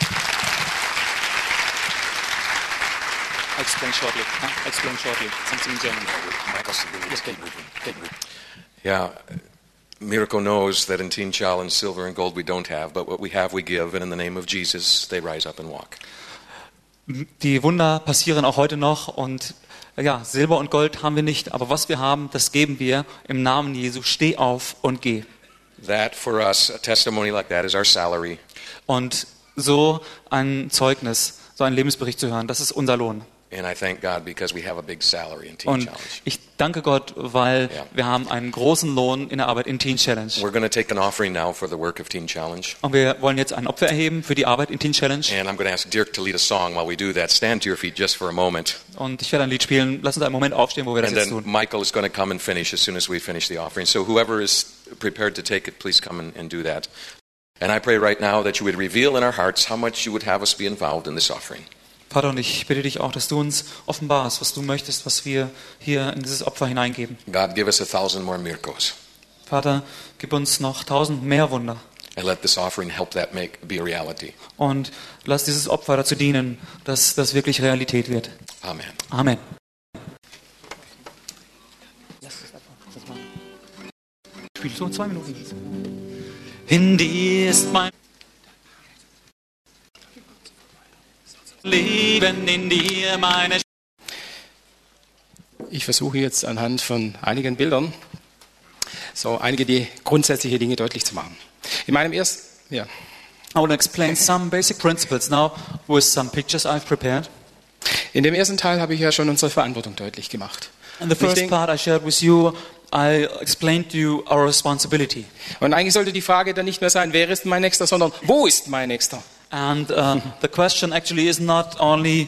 I'll explain shortly. I'll explain shortly. Something in German. Yes, okay. Yeah, Mirko knows that in Teen Challenge, silver and gold we don't have, but what we have we give, and in the name of Jesus, they rise up and walk. Die Wunder passieren auch heute noch, und ja, Silber und Gold haben wir nicht, aber was wir haben, das geben wir im Namen Jesu. Steh auf und geh. That for us, a testimony like that is our salary. Und so ein Zeugnis, so einen Lebensbericht zu hören, das ist unser Lohn. And I thank God because we have a big salary in Teen Und Challenge. ich danke Gott, weil Ja. wir haben einen großen Lohn in der Arbeit in Teen Challenge. We're going to take an offering now for the work of Teen Challenge. Und wir wollen jetzt ein Opfer erheben für die Arbeit in Teen Challenge. And I'm going to ask Dirk to lead a song while we do that. Stand to your feet just for a moment. Und ich werde ein Lied spielen. Lass uns einen Moment aufstehen, wo wir das And jetzt then tun. Michael is going to come and finish as soon as we finish the offering. So whoever is prepared to take it, please come and do that. And I pray right now that you would reveal in our hearts how much you would have us be involved in this offering. Vater, und ich bitte dich auch, dass du uns offenbarst, was du möchtest, was wir hier in dieses Opfer hineingeben. God, give us 1,000 more miracles. Vater, gib uns noch 1000 mehr Wunder. And let this offering help that be a reality. Und lass dieses Opfer dazu dienen, dass das wirklich Realität wird. Amen. Amen. Spiel so 2 Minuten. In dir ist mein Leben, in dir meine. Ich versuche jetzt anhand von einigen Bildern so einige die grundsätzliche Dinge deutlich zu machen. In meinem ersten, I will explain some basic principles now with some pictures I've prepared. In dem ersten Teil habe ich ja schon unsere Verantwortung deutlich gemacht. In the first part I shared with you, I explained to you our responsibility. Und eigentlich sollte die Frage dann nicht mehr sein, wer ist mein Nächster, sondern wo ist mein Nächster? And the question actually is not only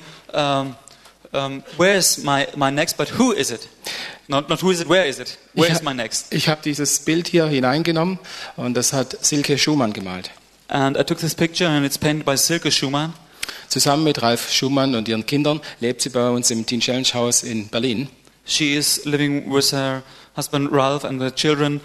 where is my next, but who is it? Not who is it, where is it? Where is my next? Ich habe dieses Bild hier hineingenommen und das hat Silke Schumann gemalt. And I took this picture and it's painted by Silke Schumann. Zusammen mit Ralf Schumann und ihren Kindern lebt sie bei uns im Teen Challenge Haus in Berlin. She is living with her husband Ralph and the children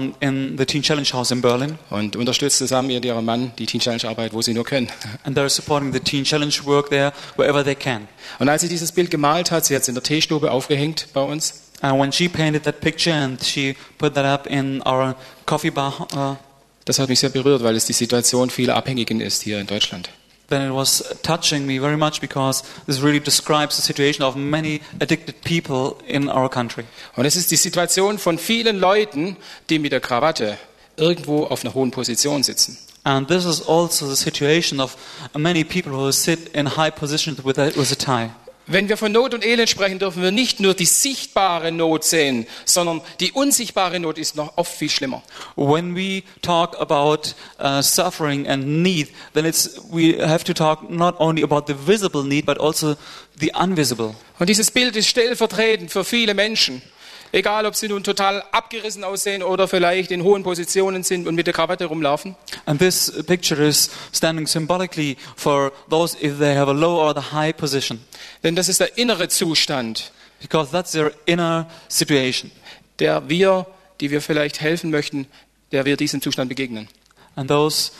in the Teen Challenge House in Berlin. Und unterstützt zusammen mit ihrem Mann die Teen Challenge Arbeit, wo sie nur können. And they're supporting the Teen Challenge work there wherever they can. Und als sie dieses Bild gemalt hat, sie hat es in der Teestube aufgehängt bei uns. And when she painted that picture and she put that up in our coffee bar, Das hat mich sehr berührt, weil es die Situation vieler Abhängigen ist hier in Deutschland. then it was touching me very much because this really describes the situation of many addicted people in our country. Und es ist die Situation von vielen Leuten, die mit der Krawatte irgendwo auf einer hohen Position sitzen. And this is also the situation of many people who sit in high positions with a tie. Wenn wir von Not und Elend sprechen, dürfen wir nicht nur die sichtbare Not sehen, sondern die unsichtbare Not ist noch oft viel schlimmer. When we talk about suffering and need, then we have to talk not only about the visible need, but also the invisible. Und dieses Bild ist stellvertretend für viele Menschen. Egal, ob sie nun total abgerissen aussehen oder vielleicht in hohen Positionen sind und mit der Krawatte rumlaufen. And this picture is standing symbolically for those if they have a low or the high position. Denn das ist der innere Zustand, Because that's their inner situation. die wir vielleicht helfen möchten, der wir diesem Zustand begegnen. And those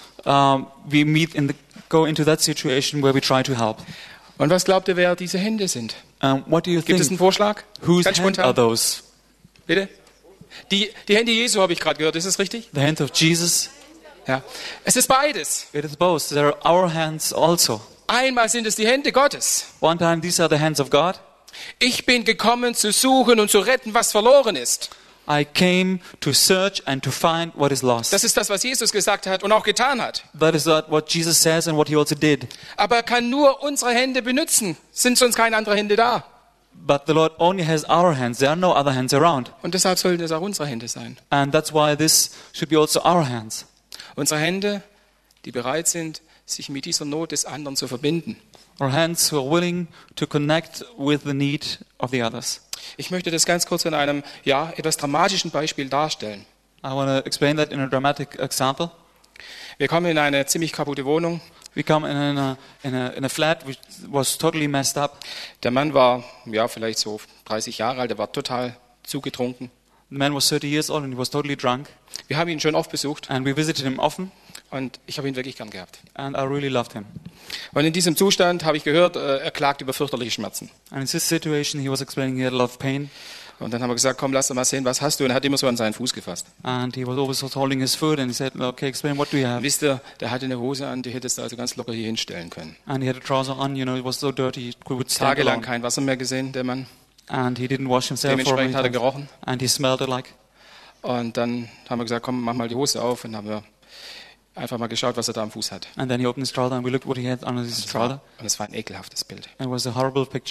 we meet go into that situation where we try to help. Und was glaubt ihr, wer diese Hände sind? What do you Gibt es einen think? Vorschlag? Whose Ganz hand are spontan. those? Bitte? Die Hände Jesu habe ich gerade gehört, ist das richtig? The hands of Jesus? Ja. Es ist beides. It is both. They're our hands also. Einmal sind es die Hände Gottes. One time, these are the hands of God. Ich bin gekommen, zu suchen und zu retten, was verloren ist. I came to search and to find what is lost. Das ist das, was Jesus gesagt hat und auch getan hat. That is what Jesus says and what he also did. Aber er kann nur unsere Hände benutzen. Sind sonst keine anderen Hände da. But the Lord only has our hands. There are no other hands around. Und deshalb sollten es auch unsere Hände sein. And that's why this should be also our hands. Unsere Hände, die bereit sind, sich mit dieser Not des anderen zu verbinden. Our hands who are willing to connect with the need of the others. Ich möchte das ganz kurz an einem etwas dramatischen Beispiel darstellen. I want to explain that in a dramatic example. Wir kommen in eine ziemlich kaputte Wohnung. We come in a flat which was totally messed up. Der Mann war vielleicht so 30 Jahre alt, er war total zugetrunken. The man was 30 years old and he was totally drunk. Wir haben ihn schon oft besucht And we visited him often. und ich habe ihn wirklich gern gehabt. And I really loved him. Und in diesem Zustand habe ich gehört, er klagt über fürchterliche Schmerzen. And in this situation, he was explaining he had a lot of pain. Und dann haben wir gesagt, komm, lass doch mal sehen, was hast du? Und er hat immer so an seinen Fuß gefasst. And he was always holding his foot and he said, okay, explain, what do you have? Wisst ihr, der hatte eine Hose an, die hättest du also ganz locker hier hinstellen können. And he had a trouser on, it was so dirty, he would stand Tagelang alone. kein Wasser mehr gesehen, der Mann. And he didn't wash himself for Dementsprechend hat er many times. gerochen. And he smelled it like. Und dann haben wir gesagt, komm, mach mal die Hose auf. Und haben wir einfach mal geschaut, was er da am Fuß hat. And then he opened his trouser and we looked what he had under his trouser. Und es war ein ekelhaftes Bild. And it was a horrible picture.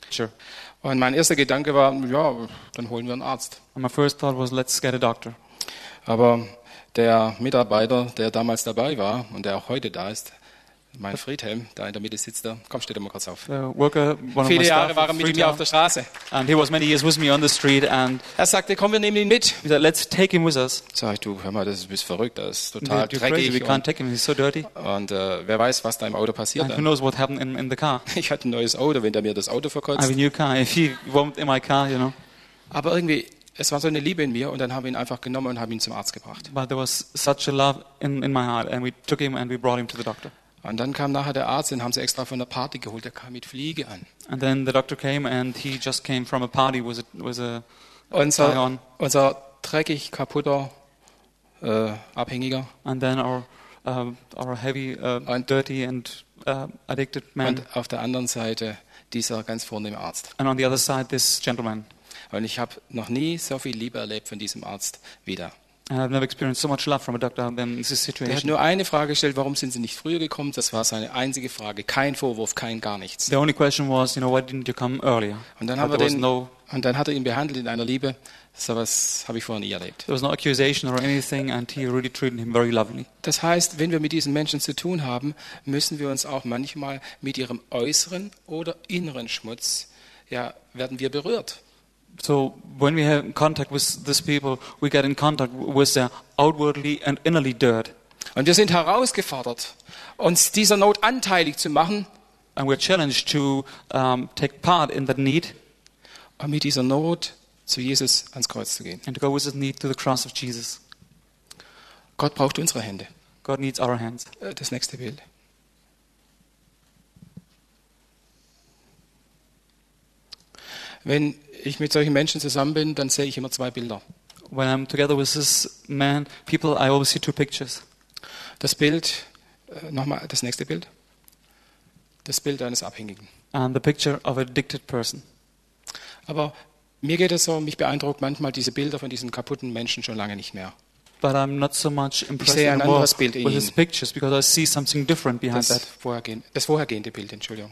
picture. Und mein erster Gedanke war, ja, dann holen wir einen Arzt. And my first thought was, let's get a doctor. Aber der Mitarbeiter, der damals dabei war und der auch heute da ist, mein Friedhelm, da in der Mitte sitzt er. Komm, steh dir mal kurz auf. The worker, one of Viele my Jahre staff, war er mit mir auf der Straße. and he was many years with me on the street, and Er sagte, komm, wir nehmen ihn mit. he said, let's take him with us. Sag ich, du, hör mal, das ist verrückt, das ist You're total crazy, we dreckig. can't take him, he's so dirty. Und wer weiß, was da im Auto passiert And who dann. knows what happened in the car. Ich hatte ein neues Auto, wenn der mir das Auto I verkotzt. have a new car. If he won't in my car, Aber irgendwie, es war so eine Liebe in mir und dann haben wir ihn einfach genommen und haben ihn zum Arzt gebracht. But there was such a love in my heart, and we took him and we brought him to the doctor. Und dann kam nachher der Arzt, den haben sie extra von der Party geholt, der kam mit Fliege an. And then the doctor came, and he just came from a party with a tie on. Unser dreckig, kaputter Abhängiger. And then our heavy, dirty and addicted man. Und auf der anderen Seite dieser ganz vornehme Arzt. And on the other side, this gentleman. Und ich habe noch nie so viel Liebe erlebt von diesem Arzt wieder. And I've never experienced so much love from a doctor than in this Der hat situation. nur eine Frage gestellt, warum sind Sie nicht früher gekommen? Das war seine einzige Frage. Kein Vorwurf, kein gar nichts. The only question was, why didn't you come earlier? Und dann, But dann hat er ihn behandelt in einer Liebe. So was habe ich vorher nie erlebt. there was no accusation or anything, and he really treated him very lovely. Das heißt, wenn wir mit diesen Menschen zu tun haben, müssen wir uns auch manchmal mit ihrem äußeren oder inneren Schmutz, werden wir berührt. So when we have contact with these people, we get in contact with their outwardly and innerly dirt. Und wir sind herausgefordert, uns dieser Not anteilig zu machen And we're challenged to take part in that need und mit dieser Not zu Jesus ans Kreuz zu gehen. and to go with this need to the cross of Jesus. Gott braucht unsere Hände. God needs our hands. Das nächste Bild. Wenn ich mit solchen Menschen zusammen bin, dann sehe ich immer zwei Bilder. When I'm together with this man, people, I always see two pictures. Das Bild, nochmal das nächste Bild. Das Bild eines Abhängigen. And the picture of an addicted person. Aber mir geht es so, mich beeindruckt manchmal diese Bilder von diesen kaputten Menschen schon lange nicht mehr. But I'm not so much impressed sehe ein anymore anderes Bild in with his ihnen. pictures because I see something different behind that. Das vorhergehende Bild, Entschuldigung.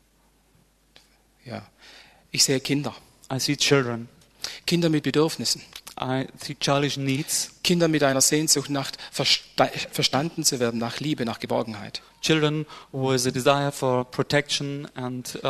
Ja. Ich sehe Kinder. I see children. Kinder mit Bedürfnissen. I see childish needs. Kinder mit einer Sehnsucht nach verstanden zu werden, nach Liebe, nach Geborgenheit. Children with a desire for protection and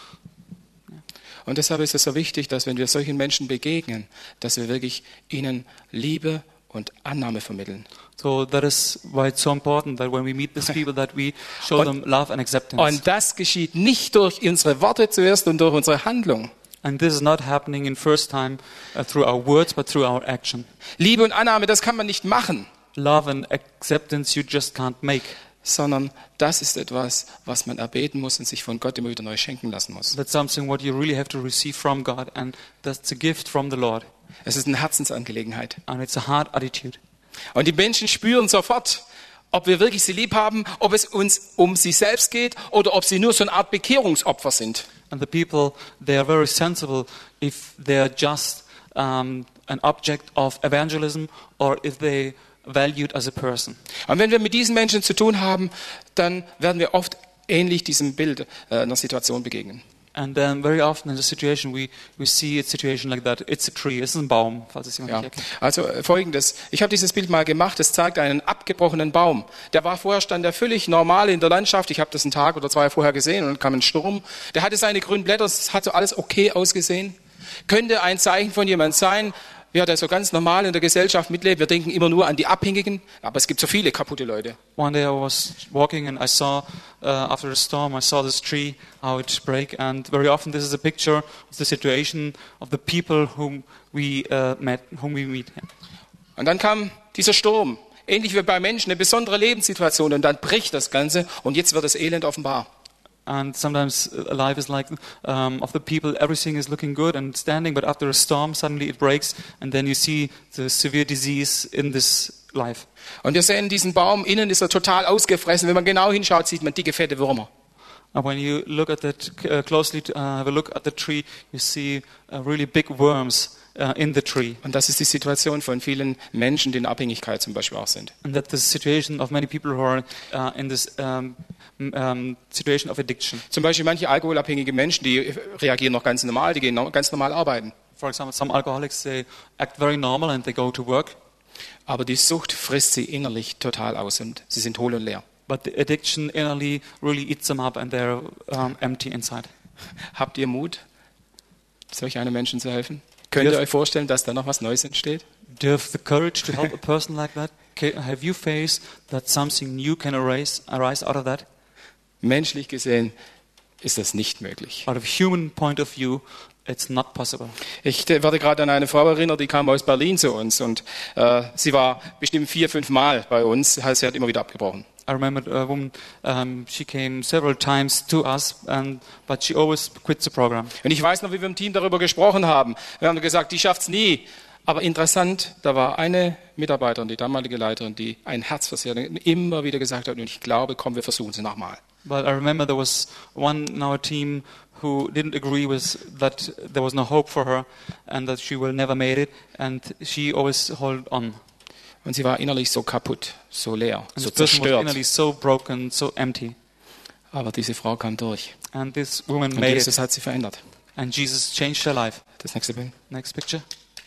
Und deshalb ist es so wichtig, dass wenn wir solchen Menschen begegnen, dass wir wirklich ihnen Liebe und Annahme vermitteln. so that is why it's so important that when we meet these people that we show them love and acceptance. Und das geschieht nicht durch unsere Worte zuerst und durch unsere Handlung. And this is not happening in first time through our words but through our action. Liebe und Annahme, das kann man nicht machen, Love and acceptance you just can't make. sondern das ist etwas, was man erbeten muss und sich von Gott immer wieder neu schenken lassen muss. That's something what you really have to receive from God, and that's a gift from the Lord. Es ist eine Herzensangelegenheit. And it's a heart attitude. Und die Menschen spüren sofort, ob wir wirklich sie lieb haben, ob es uns um sie selbst geht oder ob sie nur so eine Art Bekehrungsopfer sind. And the people, they are very sensible if they're just an object of evangelism or if they valued as a person. Und wenn wir mit diesen Menschen zu tun haben, dann werden wir oft ähnlich diesem Bild einer Situation begegnen. And then very often in the situation we see a situation like that. It's a tree, it's ein Baum, falls es jemand Ja. nicht erkennt. Also Folgendes, ich habe dieses Bild mal gemacht, es zeigt einen abgebrochenen Baum. Stand der völlig normal in der Landschaft, ich habe das einen Tag oder zwei vorher gesehen und dann kam ein Sturm. Der hatte seine grünen Blätter, es hat so alles okay ausgesehen. Könnte ein Zeichen von jemand sein, der so ganz normal in der Gesellschaft mitlebt. Wir denken immer nur an die Abhängigen, aber es gibt so viele kaputte Leute. One day I was walking and I saw, after a storm, I saw this tree, how it break. And very often this is a picture of the situation of the people whom we meet. Und dann kam dieser Sturm, ähnlich wie bei Menschen, eine besondere Lebenssituation und dann bricht das Ganze und jetzt wird das Elend offenbar. And sometimes life is like of the people, everything is looking good and standing, but after a storm, suddenly it breaks, and then you see the severe disease in this life. Und wir sehen diesen Baum, innen ist er total ausgefressen. Wenn man genau hinschaut, sieht man dicke, fette Würmer. When you look at that closely, have a look at the tree, you see really big worms in the tree. Und das ist die Situation von vielen Menschen, die in Abhängigkeit zum Beispiel auch sind. And that's the situation of many people who are in this situation of addiction. Zum Beispiel manche alkoholabhängige Menschen, die reagieren noch ganz normal, die gehen ganz normal arbeiten. For example, some alcoholics, they act very normal and they go to work. Aber die Sucht frisst sie innerlich total aus und sie sind hohl und leer. But the addiction innerly really eats them up and they're empty inside. Habt ihr Mut, solch einem Menschen zu helfen? Könnt ihr euch vorstellen, dass da noch was Neues entsteht? Do you have the courage to help a person like that? Have you faced that something new can arise out of that? Menschlich gesehen ist das nicht möglich. Out of human point of view, it's not possible. Ich werde gerade an eine Frau erinnert, die kam aus Berlin zu uns und sie war bestimmt 4-5 Mal bei uns, das heißt, sie hat immer wieder abgebrochen. I remember a woman, she came several times to us, but she always quit the program. Und ich weiß noch, wie wir im Team darüber gesprochen haben. Wir haben gesagt, die schafft's nie. Aber interessant, da war eine Mitarbeiterin, die damalige Leiterin, die ein Herz für sie hatte, immer wieder gesagt hat, und ich glaube, komm, wir versuchen es nochmal. But I remember there was one in our team who didn't agree with that there was no hope for her and that she will never make it, and she always held on. Und sie war innerlich so kaputt, so leer, And so this person was zerstört. innerly so broken, so empty. Aber diese Frau kam durch. And this woman Und made Jesus it, hat sie verändert. and Jesus changed her life. Das nächste Bild. Next picture.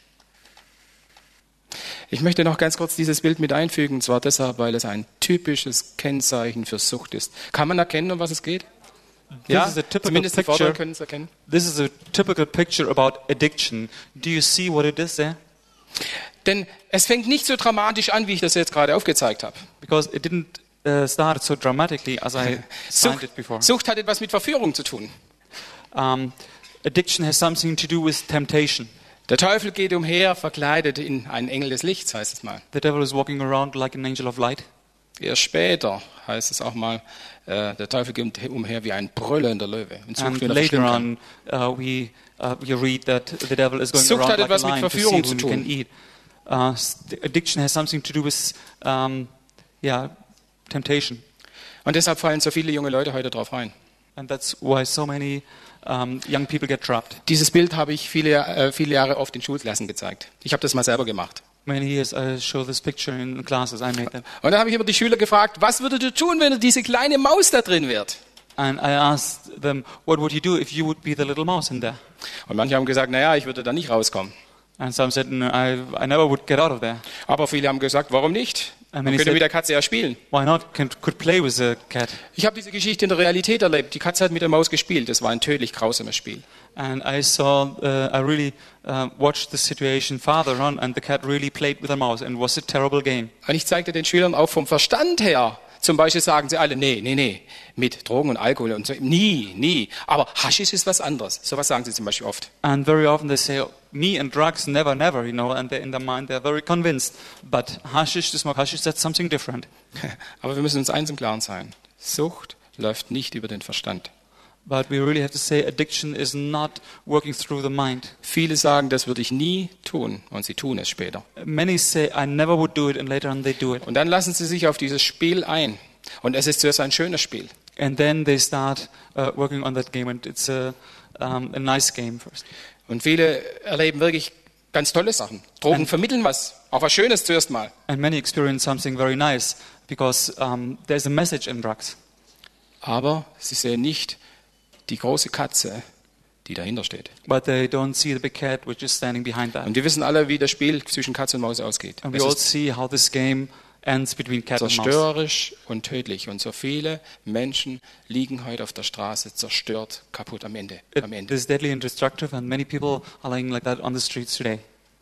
Ich möchte noch ganz kurz dieses Bild mit einfügen, und zwar deshalb, weil es ein typisches Kennzeichen für Sucht ist. Kann man erkennen, um was es geht? Ja, This is a typical zumindest die Vorderen picture. können es erkennen. This is a typical picture about addiction. Do you see what it is there? Denn es fängt nicht so dramatisch an, wie ich das jetzt gerade aufgezeigt habe. Because it didn't start so dramatically as I signed it before. Sucht hat etwas mit Verführung zu tun. Addiction has something to do with temptation. Der Teufel geht umher, verkleidet in einen Engel des Lichts, heißt es mal. The devil is walking around like an angel of light. Erst später heißt es auch mal, der Teufel geht umher wie ein brüllender Löwe und sucht, And wen er later verschlingen kann. on, we read that the devil is going Sucht hat around like a etwas mit lion to see Verführung who zu he tun. can eat. Addiction has something to do with, temptation. Und deshalb fallen so viele junge Leute heute drauf rein. And that's why so many young people get trapped. Dieses Bild habe ich viele Jahre oft in Schulklassen gezeigt. Ich habe das mal selber gemacht. Many years I show this picture in classes. I made that. Und dann habe ich immer die Schüler gefragt, was würdet ihr tun, wenn diese kleine Maus da drin wärt? And I asked them, what would you do if you would be the little mouse in there? Und manche haben gesagt, naja, ich würde da nicht rauskommen. And some said, no, I never would get out of there. Aber viele haben gesagt, warum nicht? And Man many könnte said, mit der Katze ja spielen. why not? Could play with a cat. Ich habe diese Geschichte in der Realität erlebt. Die Katze hat mit der Maus gespielt. Das war ein tödlich grausames Spiel. And I really watched the situation farther on, and the cat really played with a mouse, and it was a terrible game. Und ich zeigte den Schülern auch vom Verstand her. Zum Beispiel sagen sie alle, nee, mit Drogen und Alkohol und so, nie. Aber Haschisch ist was anderes. So was sagen sie zum Beispiel oft. And very often they say, me and drugs, never, you know, and in their mind they're very convinced. But hashish, to smoke hashish, that's something different. Aber wir müssen uns eins im Klaren sein. Sucht läuft nicht über den Verstand. But we really have to say addiction is not working through the mind. Viele sagen, das würde ich nie tun. Und sie tun es später. Many say, I never would do it, and later on they do it. Und dann lassen sie sich auf dieses Spiel ein. Und es ist zuerst ein schönes Spiel. And then they start working on that game, and it's a nice game first. Und viele erleben wirklich ganz tolle Sachen. Drogen vermitteln was. Auch was Schönes zuerst mal. And many experience something very nice, because there's a message in drugs. Aber sie sehen nicht die große Katze, die dahinter steht. But they don't see the big cat which is standing behind that. Und wir wissen alle, wie das Spiel zwischen Katze und Maus ausgeht. And Es we all ist see how this game ends between cat and mouse. zerstörerisch und tödlich. Und so viele Menschen liegen heute auf der Straße zerstört, kaputt am Ende. It is deadly and destructive, and many people are lying like that on the streets today.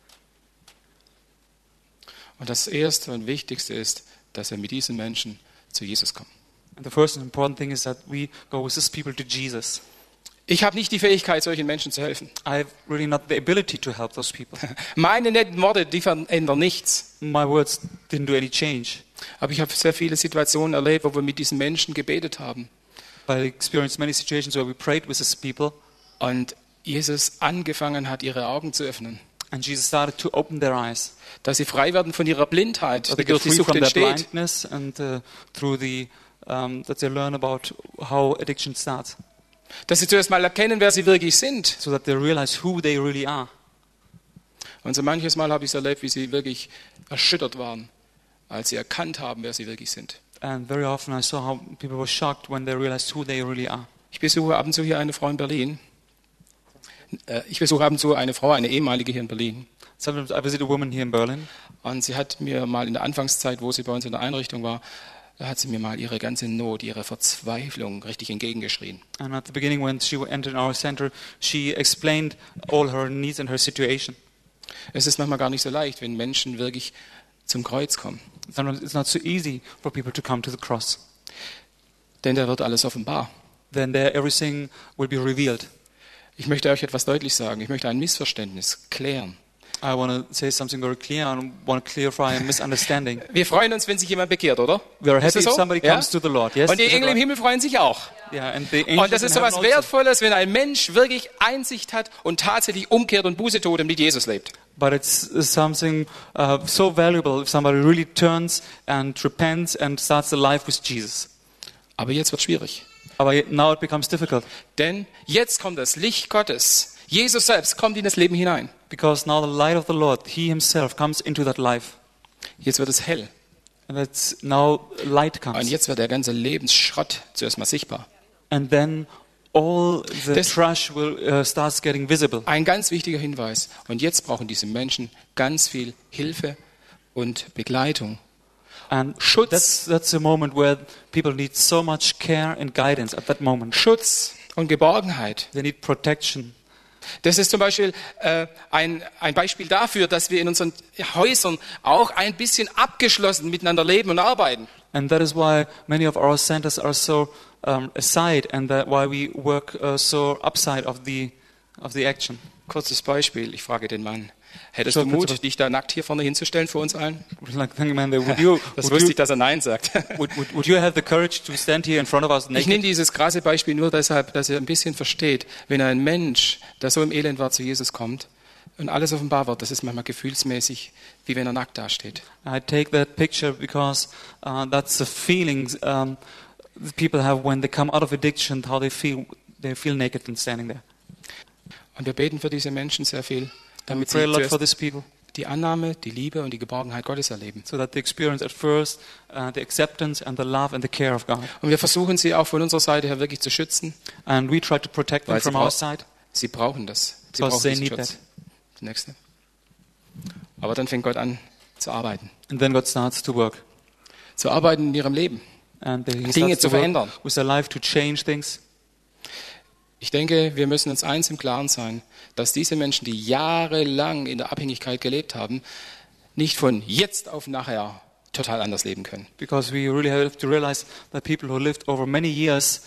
Und das Erste und Wichtigste ist, dass wir mit diesen Menschen zu Jesus kommen. And the first important thing is that we go with these people to Jesus. Ich habe nicht die Fähigkeit, solchen Menschen zu helfen. I have really not the ability to help those people. Meine netten Worte, die verändern nichts. My words didn't do any change. Aber ich habe sehr viele Situationen erlebt, wo wir mit diesen Menschen gebetet haben. But I experienced many situations where we prayed with these people, Und Jesus angefangen hat, ihre Augen zu öffnen. and Jesus started to open their eyes. Dass sie frei werden von ihrer Blindheit, So die they durch get die free Sucht from their entsteht. blindness and through the that they learn about how addiction starts, Dass sie zuerst mal erkennen, wer sie wirklich sind. so that they realize who they really are. Und so manches Mal habe ich es erlebt, wie sie wirklich erschüttert waren, als sie erkannt haben, wer sie wirklich sind. And very often I saw how people were shocked when they realized who they really are. Ich besuche ab und zu hier eine Frau in Berlin. Ich besuche ab und zu eine Frau, eine ehemalige hier in Berlin. Sometimes I visit a woman here in Berlin, Und sie hat mir mal in der Anfangszeit, wo sie bei uns in der Einrichtung war, da hat sie mir mal ihre ganze Not, ihre Verzweiflung richtig entgegengeschrien. and at the beginning when she entered our center, she explained all her needs and her situation. Es ist manchmal gar nicht so leicht, wenn Menschen wirklich zum Kreuz kommen. Sometimes it's not so easy for people to come to the cross. Denn da wird alles offenbar. Then there everything will be revealed. Ich möchte euch etwas deutlich sagen. Ich möchte ein Missverständnis klären. I want to say something very clear and want to clarify a misunderstanding. Wir freuen uns, wenn sich jemand bekehrt, oder? We are Ist happy das if so? somebody Ja? comes to the Lord. Yes. Und die is that Engel im right? Himmel freuen sich auch. Yeah, and the angels Und das ist in so heaven was also. Wertvolles, wenn ein Mensch wirklich Einsicht hat und tatsächlich umkehrt und Buße tut und mit Jesus lebt. But it's something so valuable if somebody really turns and repents and starts the life with Jesus. Aber jetzt wird schwierig. But now it becomes difficult Denn jetzt kommt das Licht Gottes. Jesus selbst kommt in das Leben hinein. because now the light of the Lord, He Himself, comes into that life, Jetzt wird es hell. and that's now light Und comes, jetzt wird der ganze Lebensschrott zuerst mal sichtbar. and then all the Das- trash will starts getting visible. Ein ganz wichtiger Hinweis. Und jetzt brauchen diese Menschen ganz viel Hilfe und Begleitung. And Schutz. that's a moment where people need so much care and guidance at that moment. Schutz und Geborgenheit. They need protection. Das ist zum Beispiel ein Beispiel dafür, dass wir in unseren Häusern auch ein bisschen abgeschlossen miteinander leben und arbeiten. And that is why many of our centers are so aside, and that why we work so upside of the action. Kurzes Beispiel, ich frage den Mann. Hättest So, du Mut, dich da nackt hier vorne hinzustellen für uns allen? Like thinking, man, would you Das wusste ich, dass er Nein sagt. would you have the courage to stand here in front of us Ich naked? nehme dieses krasse Beispiel nur deshalb, dass ihr ein bisschen versteht, wenn ein Mensch, der so im Elend war, zu Jesus kommt und alles offenbar wird, das ist manchmal gefühlsmäßig, wie wenn er nackt dasteht. I take that picture because that's the feelings that people have when they come out of addiction, how they feel. They feel naked and standing there. Und wir beten für diese Menschen sehr viel, We damit pray a sie lot for zuerst these people, die Annahme, die Liebe und die Geborgenheit Gottes erleben. so that they experience at first the acceptance and the love and the care of God. Und wir versuchen sie auch von unserer Seite her wirklich zu schützen, And we try to protect them weil sie, from our side. sie brauchen das. Sie Because brauchen they diesen need Schutz. that. Das nächste. Aber dann fängt Gott an zu arbeiten. And then God starts to work. Zu arbeiten in ihrem Leben. And He Dinge starts zu to work verändern. with their life to change things. Ich denke, wir müssen uns eins im Klaren sein, dass diese Menschen, die jahrelang in der Abhängigkeit gelebt haben, nicht von jetzt auf nachher total anders leben können. Because we really have to realize that people who lived over many years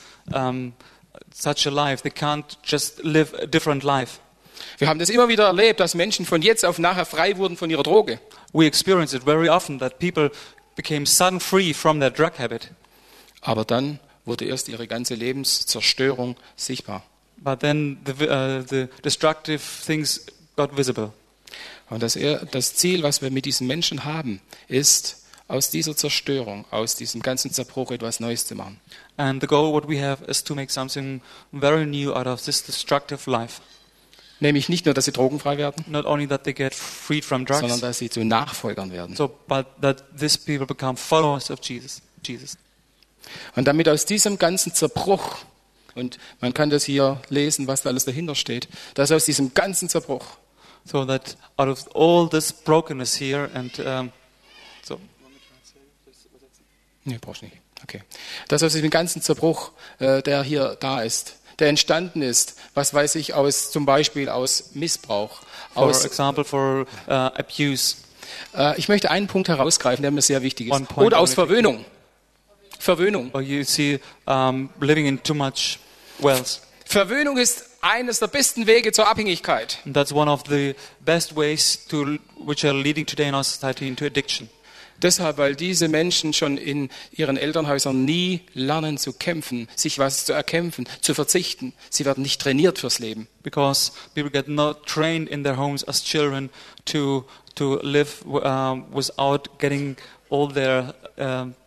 such a life, they can't just live a different life. Wir haben das immer wieder erlebt, dass Menschen von jetzt auf nachher frei wurden von ihrer Droge. We experience it very often that people became sudden free from their drug habit. Aber dann wurde erst ihre ganze Lebenszerstörung sichtbar. But then the destructive things got visible. Und das Ziel, was wir mit diesen Menschen haben, ist, aus dieser Zerstörung, aus diesem ganzen Zerbruch etwas Neues zu machen. And the goal what we have is to make something very new out of this destructive life. Nämlich nicht nur, dass sie drogenfrei werden, Not only that they get freed from sondern drugs, dass sie zu Nachfolgern werden. but that these people become followers of Jesus. Und damit aus diesem ganzen Zerbruch, und man kann das hier lesen, was da alles dahinter steht, dass aus diesem ganzen Zerbruch So that out of all this brokenness here and so nee, brauchst nicht. Okay. Dass aus diesem ganzen Zerbruch, der hier da ist, der entstanden ist, was weiß ich, zum Beispiel aus Missbrauch, for aus example for abuse. ich möchte einen Punkt herausgreifen, der mir sehr wichtig One ist. point Oder aus only. Verwöhnung. Verwöhnung. Or you see living in too much wealth. Verwöhnung ist eines der besten Wege zur Abhängigkeit. And that's one of the best ways which are leading today in our society into addiction. Deshalb, weil diese Menschen schon in ihren Elternhäusern nie lernen zu kämpfen, sich was zu erkämpfen, zu verzichten. Sie werden nicht trainiert fürs Leben. Because people get not trained in their homes as children to live without getting all their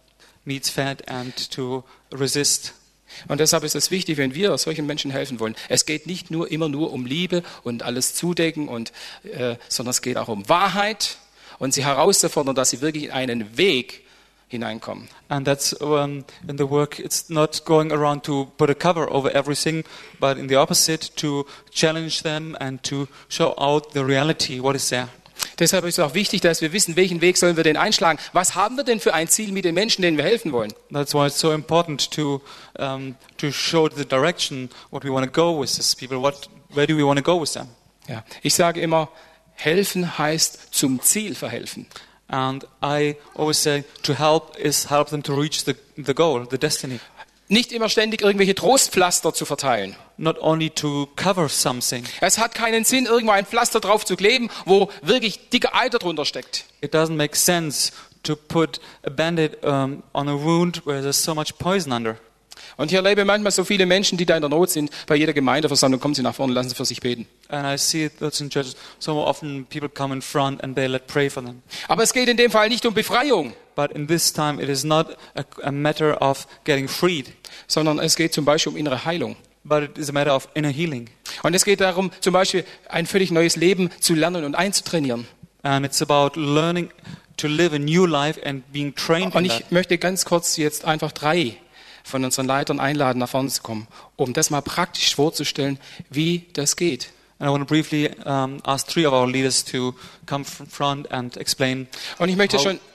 needs fed and to resist. Und deshalb ist es wichtig, wenn wir solchen Menschen helfen wollen. Es geht nicht immer nur um Liebe und alles zudecken, sondern es geht auch um Wahrheit und sie herauszufordern, dass sie wirklich in einen Weg hineinkommen. And that's in the work, it's not going around to put a cover over everything, but in the opposite, to challenge them and to show out the reality, what is there. Deshalb ist es auch wichtig, dass wir wissen, welchen Weg sollen wir denn einschlagen. Was haben wir denn für ein Ziel mit den Menschen, denen wir helfen wollen? That's why it's so important to show the direction, what we want to go with these people, where do we want to go with them. Ja, ich sage immer, helfen heißt zum Ziel verhelfen. And I always say to help is help them to reach the goal, the destiny. Nicht immer ständig irgendwelche Trostpflaster zu verteilen. Not only to cover something. Es hat keinen Sinn, irgendwo ein Pflaster drauf zu kleben, wo wirklich dicker Eiter drunter steckt. It doesn't make sense to put a Band-Aid on a wound where there's so much poison under. Und ich erlebe manchmal so viele Menschen, die da in der Not sind. Bei jeder Gemeindeversammlung kommen sie nach vorne und lassen sie für sich beten. And I see that in churches, so often people come in front and they pray for them. Aber es geht in dem Fall nicht um Befreiung, But in this time, it is not a matter of getting freed, sondern es geht zum Beispiel um innere Heilung. but it is a matter of inner healing. Und es geht darum, zum Beispiel ein völlig neues Leben zu lernen und einzutrainieren. And it's about learning to live a new life and being trained Und in that. ich möchte ganz kurz jetzt einfach 3 von unseren Leitern einladen, nach vorne zu kommen, um das mal praktisch vorzustellen, wie das geht. And I want to briefly ask 3 of our leaders to come front and explain Und ich möchte schon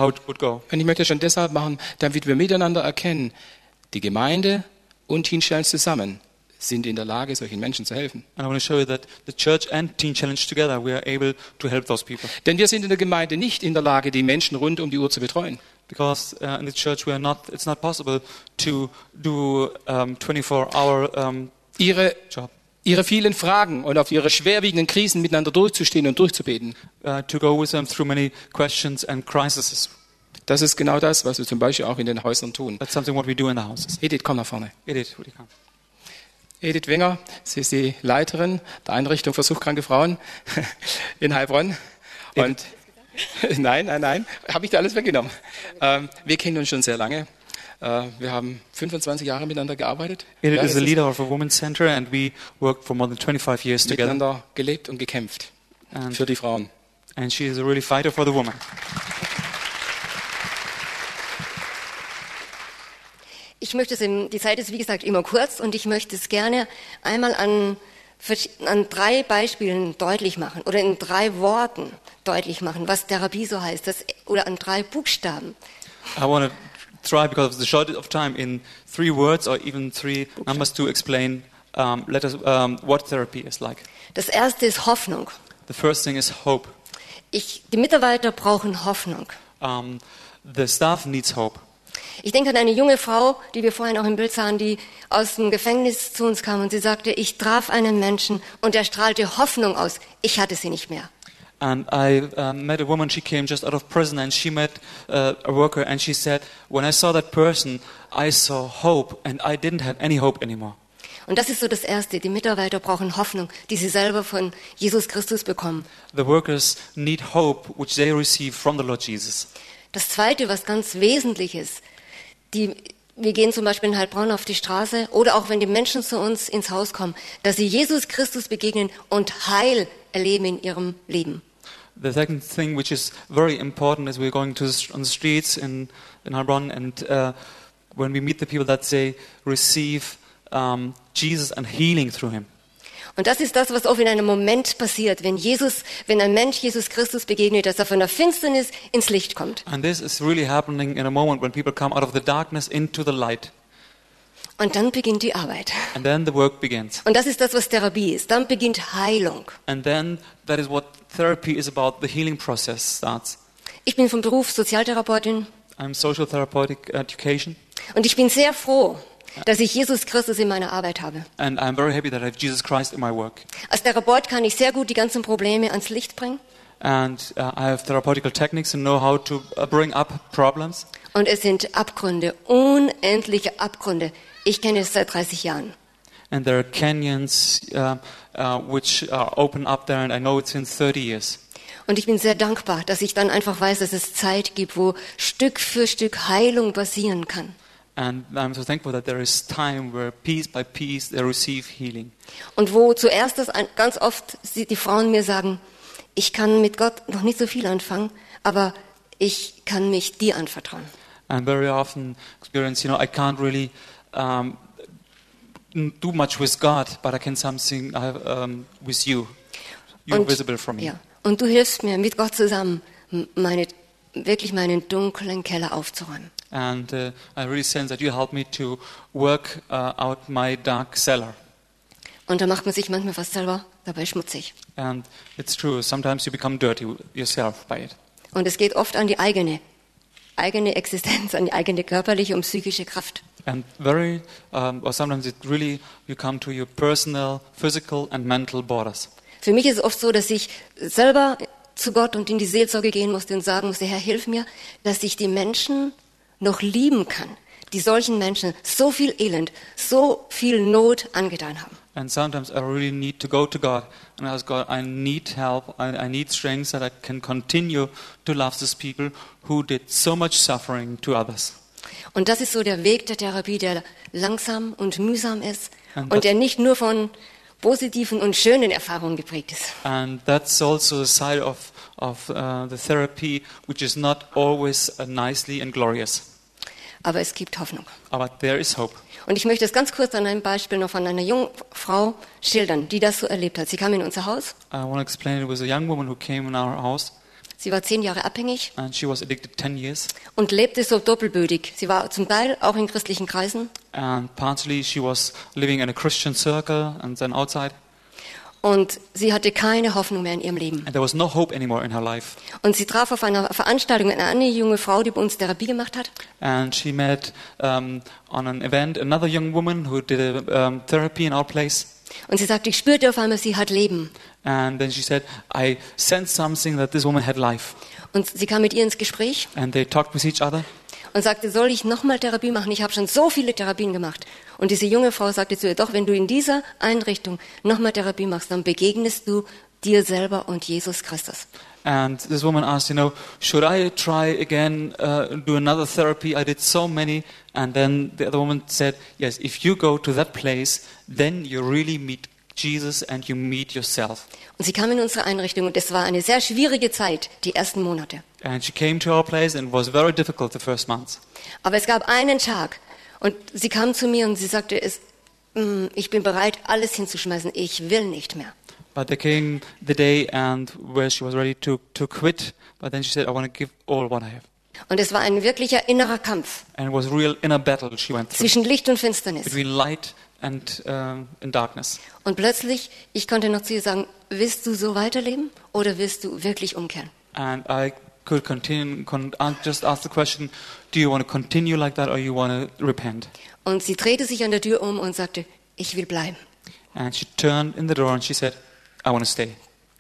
deshalb machen, damit wir miteinander erkennen, die Gemeinde und Teen Challenge zusammen sind in der Lage, solchen Menschen zu helfen. And I want to show you that the church and Teen Challenge together, we are able to help those people. Denn wir sind in der Gemeinde nicht in der Lage, die Menschen rund um die Uhr zu betreuen. Because in the church, it's not possible to do 24-hour job. Ihre vielen Fragen und auf ihre schwerwiegenden Krisen miteinander durchzustehen und durchzubeten. To go with them through many questions and crises. Das ist genau das, was wir zum Beispiel auch in den Häusern tun. That's something what we do in the houses. Edith, komm nach vorne. Edith, would you come? Edith Wenger, sie ist die Leiterin der Einrichtung für suchtkranke Frauen in Heilbronn. Und nein, habe ich dir alles weggenommen. Wir kennen uns schon sehr lange. Wir haben 25 Jahre miteinander gearbeitet. Edith is the leader of a women's center and we worked for more than 25 years together. Miteinander gelebt und gekämpft für die Frauen. And she is a really fighter for the woman. Ich möchte es, die Zeit ist wie gesagt immer kurz und ich möchte es gerne einmal an 3 Beispielen deutlich machen oder in 3 Worten deutlich machen, was Therapie so heißt, oder an 3 Buchstaben. I want to try, because of the shortage of time, in 3 words or even 3 numbers to explain what therapy is like. Das erste ist Hoffnung. The first thing is hope. Die Mitarbeiter brauchen Hoffnung. The staff needs hope. Ich denke an eine junge Frau, die wir vorhin auch im Bild sahen, die aus dem Gefängnis zu uns kam und sie sagte, ich traf einen Menschen und er strahlte Hoffnung aus. Ich hatte sie nicht mehr. And I met a woman, she came just out of prison and she met a worker and she said, when I saw that person, I saw hope and I didn't have any hope anymore. Und das ist so das Erste. Die Mitarbeiter brauchen Hoffnung, die sie selber von Jesus Christus bekommen. The workers need hope, which they receive from the Lord Jesus. Das Zweite, was ganz wesentlich ist, wir gehen zum Beispiel in Heilbronn auf die Straße oder auch wenn die Menschen zu uns ins Haus kommen, dass sie Jesus Christus begegnen und Heil erleben in ihrem Leben. The second thing, which is very important, is we're going on the streets in Heilbronn, and when we meet the people, that they receive Jesus and healing through Him. Und das ist das, was oft in einem Moment passiert, wenn ein Mensch Jesus Christus begegnet, dass er von der Finsternis ins Licht kommt. And this is really happening in a moment when people come out of the darkness into the light. Und dann beginnt die Arbeit. And then the work begins. Und das ist das, was Therapie ist. Dann beginnt Heilung. And then that is what therapy is about. The healing process starts. Ich bin vom Beruf Sozialtherapeutin. I'm social therapeutic education. Und ich bin sehr froh, dass ich Jesus Christus in meiner Arbeit habe. And I'm very happy that I have Jesus Christ in my work. Als Therapeut kann ich sehr gut die ganzen Probleme ans Licht bringen. And I have therapeutical techniques and know how to bring up problems. Und es sind Abgründe, unendliche Abgründe. Ich kenne es seit 30 Jahren. And there are canyons which are open up there, and I know it since 30 years. Und ich bin sehr dankbar, dass ich dann einfach weiß, dass es Zeit gibt, wo Stück für Stück Heilung passieren kann. And I'm so thankful that there is time where piece by piece they receive healing. Und wo zuerst ganz oft die Frauen mir sagen, ich kann mit Gott noch nicht so viel anfangen, aber ich kann mich dir anvertrauen. And very often experience, I can't really do much with God, but I can something with you. You're visible for me. Ja, und du hilfst mir mit Gott zusammen, wirklich meinen dunklen Keller aufzuräumen. And I really sense that you help me to work out my dark cellar. Und da macht man sich manchmal fast selber dabei schmutzig. And it's true, sometimes you become dirty yourself by it. Und es geht oft an die eigene Existenz, an die eigene körperliche und psychische Kraft. And or sometimes it really, you come to your personal, physical and mental borders. Für mich ist es oft so, dass ich selber zu Gott und in die Seelsorge gehen musste und sagen musste, Herr, hilf mir, dass ich die Menschen noch lieben kann, die solchen Menschen so viel Elend, so viel Not angetan haben. And sometimes I really need to go to God and ask God, I need help, I need strength that I can continue to love these people who did so much suffering to others. Und das ist so der Weg der Therapie, der langsam und mühsam ist And und der nicht nur von positiven und schönen Erfahrungen geprägt ist. And that's also the side of the therapy, which is not always nicely and glorious. Aber es gibt Hoffnung. But there is hope. Und ich möchte es ganz kurz an einem Beispiel noch von einer jungen Frau schildern, die das so erlebt hat. Sie kam in unser Haus. I want to explain, it was a young woman who came in our house. Sie war 10 Jahre abhängig And she was addicted 10 years. und lebte so doppelbödig. Sie war zum Teil auch in christlichen Kreisen. And partly she was living in a Christian circle and then outside. Und sie hatte keine Hoffnung mehr in ihrem Leben. And there was no hope anymore in her life. Und sie traf auf einer Veranstaltung eine junge Frau, die bei uns Therapie gemacht hat. And she met on an event another young woman who did a therapy in our place. Und sie sagte, ich spürte auf einmal, sie hat Leben. And then she said, I sensed something that this woman had life. Und sie kam mit ihr ins Gespräch And they talked with each other. und sagte, soll ich nochmal Therapie machen? Ich habe schon so viele Therapien gemacht. Und diese junge Frau sagte zu ihr, doch, wenn du in dieser Einrichtung nochmal Therapie machst, dann begegnest du dir selber und Jesus Christus. And this woman asked, should I try again, do another therapy? I did so many. And then the other woman said, yes, if you go to that place, then you really meet Jesus and you meet yourself. Und sie kam in unsere Einrichtung und es war eine sehr schwierige Zeit, die ersten Monate. And she came to our place and it was very difficult the first months. Aber es gab einen Tag und sie kam zu mir und sie sagte, ich bin bereit, alles hinzuschmeißen, ich will nicht mehr. But there came the day and where she was ready to quit. But then she said, I want to give all what I have. Und es war ein wirklicher innerer Kampf And it was a real inner battle she went through zwischen Licht und Finsternis. between light and in darkness. Und plötzlich, ich konnte noch zu ihr sagen, willst du so weiterleben oder willst du wirklich umkehren? And I could just ask the question, do you want to continue like that or you want to repent? Und sie drehte sich an der Tür um und sagte, ich will bleiben. And she turned in the door and she said, I want to stay.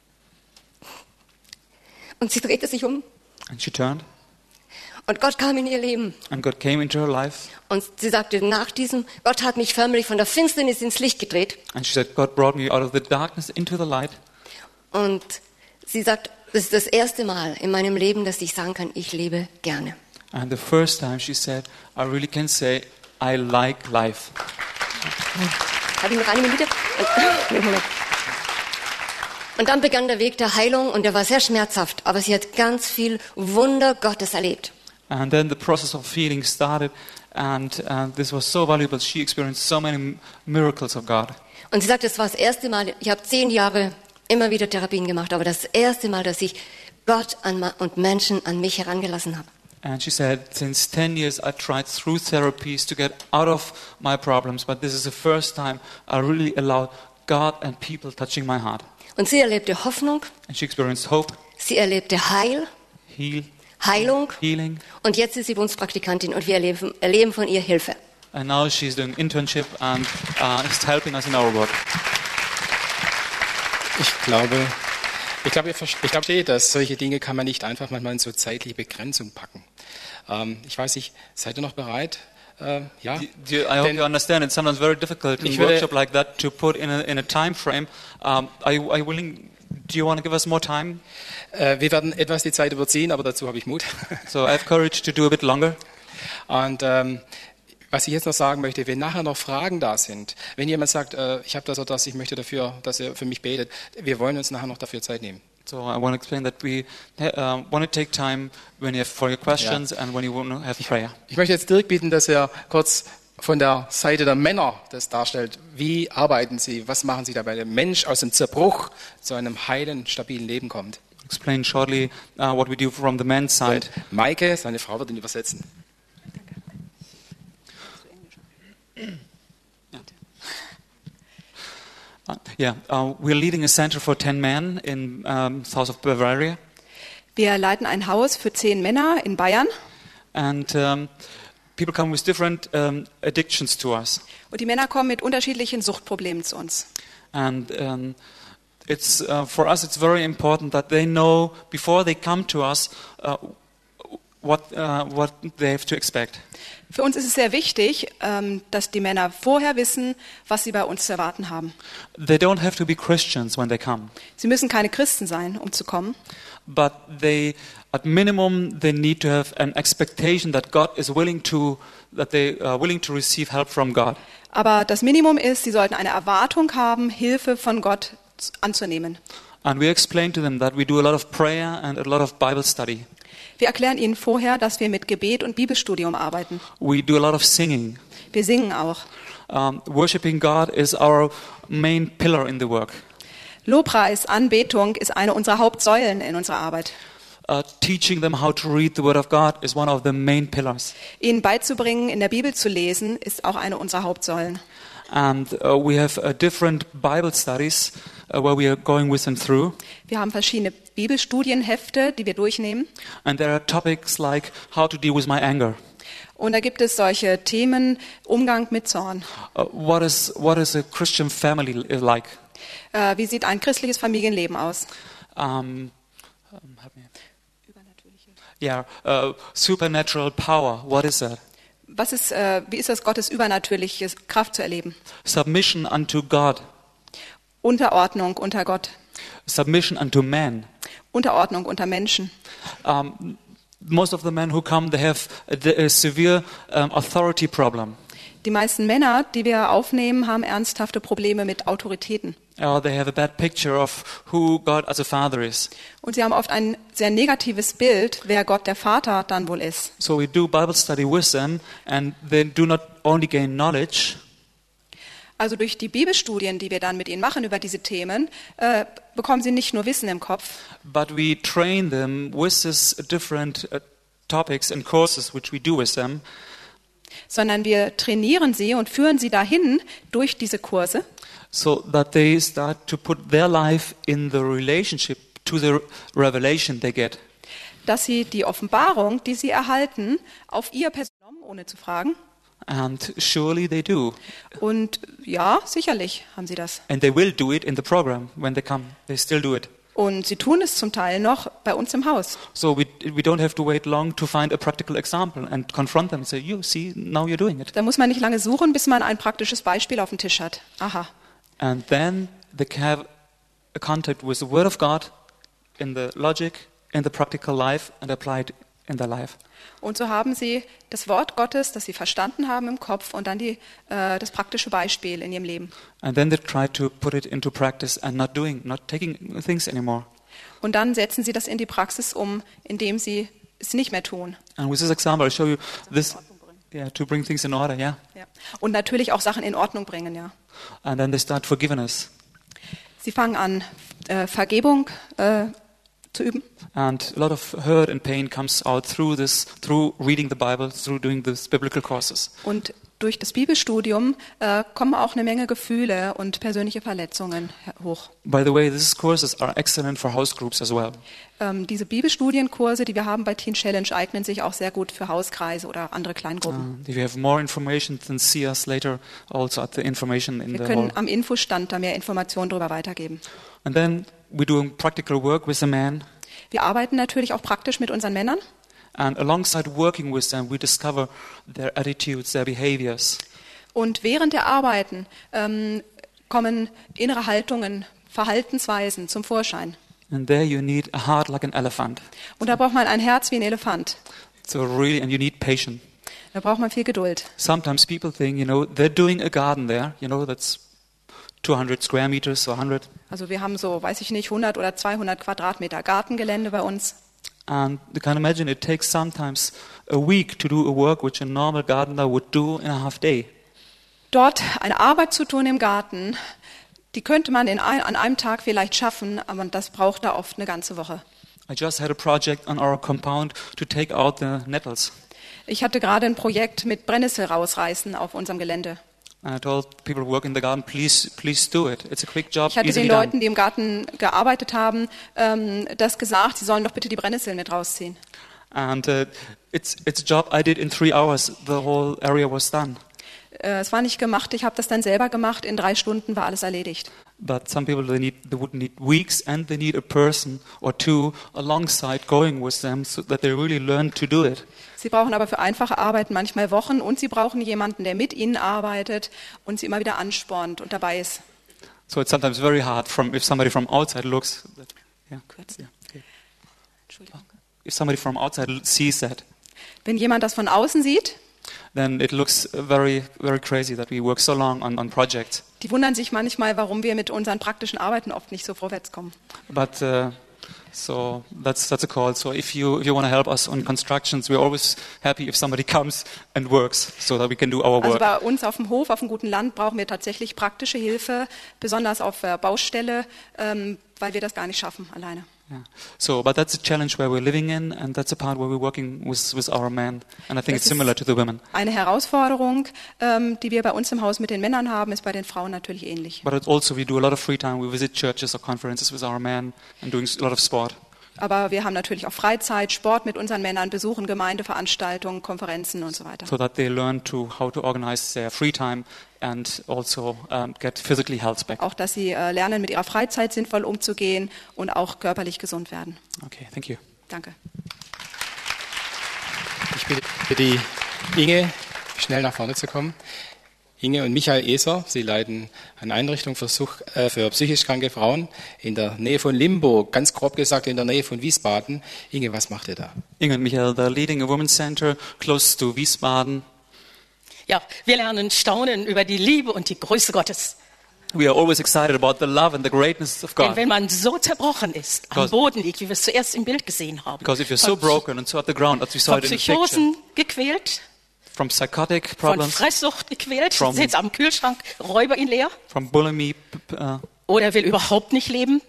Und sie drehte sich um And she turned und Gott kam in ihr Leben. and God came into her life. Und sie sagte, nach diesem, Gott hat mich förmlich von der Finsternis ins Licht gedreht. And she said, God brought me out of the darkness into the light. Und sie sagt, das ist das erste Mal in meinem Leben, dass ich sagen kann, ich lebe gerne. And the first time she said, I really can say, I like life. Habe ich noch eine Minute? Und dann begann der Weg der Heilung und der war sehr schmerzhaft, aber sie hat ganz viel Wunder Gottes erlebt. And then the process of healing started, and this was so valuable. She experienced so many miracles of God. Und sie sagt, das war das erste Mal, ich habe 10 Jahre immer wieder Therapien gemacht, aber das erste Mal, dass ich Gott und Menschen an mich herangelassen habe. And she said, since 10 years I tried through therapies to get out of my problems, but this is the first time I really allowed God and people touching my heart. Und sie erlebte Hoffnung, And she experienced hope, sie erlebte Heilung healing, und jetzt ist sie bei uns Praktikantin und wir erleben von ihr Hilfe. and now she's doing internship and is helping us in our work. Ich glaube, ihr versteht das. Solche Dinge kann man nicht einfach manchmal in so zeitliche Begrenzung packen. Ich weiß nicht, seid ihr noch bereit? Ja. I hope you understand it's sometimes very difficult in a workshop like that to put in a time frame. Are you willing Do you want to give us more time? Wir werden etwas die Zeit überziehen, aber dazu habe ich Mut. So I have courage to do a bit longer. Und was ich jetzt noch sagen möchte, wenn nachher noch Fragen da sind, wenn jemand sagt, ich habe das oder das, ich möchte dafür, dass ihr für mich betet, wir wollen uns nachher noch dafür Zeit nehmen. So I want to explain that we want to take time when you have for your questions and when you want to have prayer. Ich möchte jetzt Dirk bitten, dass er kurz von der Seite der Männer das darstellt. Wie arbeiten Sie? Was machen Sie dabei, der Mensch aus dem Zerbruch zu einem heilen, stabilen Leben kommt? Explain shortly what we do from the men's side. Und Maike, seine Frau, wird ihn übersetzen. We're leading a center for 10 men in south of Bavaria, Wir leiten ein Haus für 10 Männer in Bayern. and people come with different addictions to us, Und die Männer kommen mit unterschiedlichen Suchtproblemen zu uns. and it's for us it's very important that they know before they come to us what they have to expect. Für uns ist es sehr wichtig, dass die Männer vorher wissen, was sie bei uns zu erwarten haben. They don't have to be Christians when they come, Sie müssen keine Christen sein, um zu kommen. but at minimum they need to have an expectation that God is willing to that they are willing to receive help from God. Aber das Minimum ist, sie sollten eine Erwartung haben, Hilfe von Gott anzunehmen. And we explain to them that we do a lot of prayer and a lot of Bible study. Wir erklären ihnen vorher, dass wir mit Gebet und Bibelstudium arbeiten. We do a lot of singing. Wir singen auch. Worshipping God is our main pillar in the work. Lobpreis, Anbetung ist eine unserer Hauptsäulen in unserer Arbeit. Teaching them how to read the Word of God is one of the main pillars. Ihnen beizubringen, in der Bibel zu lesen, ist auch eine unserer Hauptsäulen. And we have different Bible studies where we are going with them through. Wir haben verschiedene Bibelstudienhefte, die wir durchnehmen. And there are topics like how to deal with my anger. Und da gibt es solche Themen, Umgang mit Zorn. What is a Christian family like? Wie sieht ein christliches Familienleben aus? Help me. Supernatural power. What is that? Wie ist das, Gottes übernatürliche Kraft zu erleben? Submission unto God. Unterordnung unter Gott. Submission unto man. Unterordnung unter Menschen. Most of the men who come, they have a severe authority problem. Die meisten Männer, die wir aufnehmen, haben ernsthafte Probleme mit Autoritäten. They have a bad picture of who God as a father is. Und sie haben oft ein sehr negatives Bild, wer Gott der Vater dann wohl ist. So we do Bible study with them, and they do not only gain knowledge. Also durch die Bibelstudien, die wir dann mit ihnen machen über diese Themen, bekommen sie nicht nur Wissen im Kopf, But we train them with these different topics and courses which we do with them, sondern wir trainieren sie und führen sie dahin durch diese Kurse, so that they start to put their life in the relationship to the revelation they get. dass sie die Offenbarung, die sie erhalten, auf ihr persönlich, ohne zu fragen. And surely they do. Und ja, sicherlich haben sie das. And they will do it in the program when they come. They still do it. Und sie tun es zum Teil noch bei uns im Haus. So we don't have to wait long to find a practical example and confront them and say, you see, now you're doing it. Da muss man nicht lange suchen, bis man ein praktisches Beispiel auf dem Tisch hat. Aha. And then they can have a contact with the Word of God in the logic, in the practical life and apply it in their life. Und so haben sie das Wort Gottes, das sie verstanden haben im Kopf und dann das praktische Beispiel in ihrem Leben. And then they try to put it into practice and not taking things anymore. Und dann setzen sie das in die Praxis um, indem sie es nicht mehr tun. And with this example, I'll show you this, to bring things in order, Ja. Und natürlich auch Sachen in Ordnung bringen, ja. And then they start forgiveness. Sie fangen an, Vergebung zu üben. And a lot of hurt and pain comes out through reading the Bible, through doing these biblical courses. Und durch das Bibelstudium kommen auch eine Menge Gefühle und persönliche Verletzungen hoch. By the way, these courses are excellent for house groups as well. Diese Bibelstudienkurse, die wir haben bei Teen Challenge, eignen sich auch sehr gut für Hauskreise oder andere Kleingruppen. If you have more information, then see us later also at the information in Wir the können hall. am Infostand da mehr Informationen darüber weitergeben. And then we do practical work with the men. Wir arbeiten natürlich auch praktisch mit unseren Männern. And alongside working with them, we discover their attitudes, their behaviors. Und während der Arbeiten kommen innere Haltungen Verhaltensweisen zum Vorschein. And there you need a heart like an elephant. Und da braucht man ein Herz wie ein Elefant. So really, and you need patience. Da braucht man viel Geduld. Sometimes people think, they're doing a garden there, that's 200 square meters or 100. Also wir haben so, weiß ich nicht, 100 oder 200 Quadratmeter Gartengelände bei uns. And you can imagine it takes sometimes a week to do a work which a normal gardener would do in a half day. Dort eine Arbeit zu tun im Garten, die könnte man an einem Tag vielleicht schaffen, aber das braucht da oft eine ganze Woche. I just had a project on our compound to take out the nettles. Ich hatte gerade ein Projekt mit Brennnessel rausreißen auf unserem Gelände. And I told people who work in the garden, please do it. It's a quick job, Ich hatte easily den Leuten, done. die im Garten gearbeitet haben, das gesagt, sie sollen doch bitte die Brennnesseln mit rausziehen. And it's a job I did in 3 hours. The whole area was done. Es war nicht gemacht, ich habe das dann selber gemacht, in 3 Stunden war alles erledigt. But some people, they would need weeks, and they need a person or two alongside going with them so that they really learn to do it. Sie brauchen aber für einfache Arbeiten manchmal Wochen und sie brauchen jemanden, der mit ihnen arbeitet und sie immer wieder anspornt und dabei ist. So it's sometimes very hard if somebody from outside looks. Kürzen. Okay. Entschuldigung. If somebody from outside sees that, Wenn jemand das von außen sieht, then it looks very, very crazy that we work so long on projects. die wundern sich manchmal, warum wir mit unseren praktischen Arbeiten oft nicht so vorwärts kommen. But so that's a call. So if you want to help us on constructions, we're always happy if somebody comes and works, so that we can do our Also work. bei uns auf dem Hof, auf dem guten Land, brauchen wir tatsächlich praktische Hilfe, besonders auf der Baustelle, weil wir das gar nicht schaffen alleine. Yeah. So, but that's a challenge where we're living in, and that's a part where we're working with our men. And I think Das it's similar to the women. Eine Herausforderung, die wir bei uns im Haus mit den Männern haben, ist bei den Frauen natürlich ähnlich. But also we do a lot of free time. We visit churches or conferences with our men and doing a lot of sport. Aber wir haben natürlich auch Freizeit, Sport mit unseren Männern, besuchen Gemeindeveranstaltungen, Konferenzen und so weiter. So that they learn how to organize their free time and also get physically health back. Auch, dass sie lernen, mit ihrer Freizeit sinnvoll umzugehen und auch körperlich gesund werden. Okay, thank you. Danke. Ich bitte die Inge, schnell nach vorne zu kommen. Inge und Michael Eser, sie leiten eine Einrichtung für psychisch kranke Frauen in der Nähe von Limburg, ganz grob gesagt in der Nähe von Wiesbaden. Inge, was macht ihr da? Inge and Michael, they're leading a women's center close to Wiesbaden. Ja, wir lernen staunen über die Liebe und die Größe Gottes. We are always excited about the love and the greatness of Denn God. wenn man so zerbrochen ist, am Because- Boden liegt, wie wir es zuerst im Bild gesehen haben, Because if you're so broken and so at the ground, as we saw von it in the picture, Psychosen gequält, from psychotic von problems, Fresssucht gequält, From- sitzt am Kühlschrank, räuber ihn leer, from bulimy, oder will überhaupt nicht leben,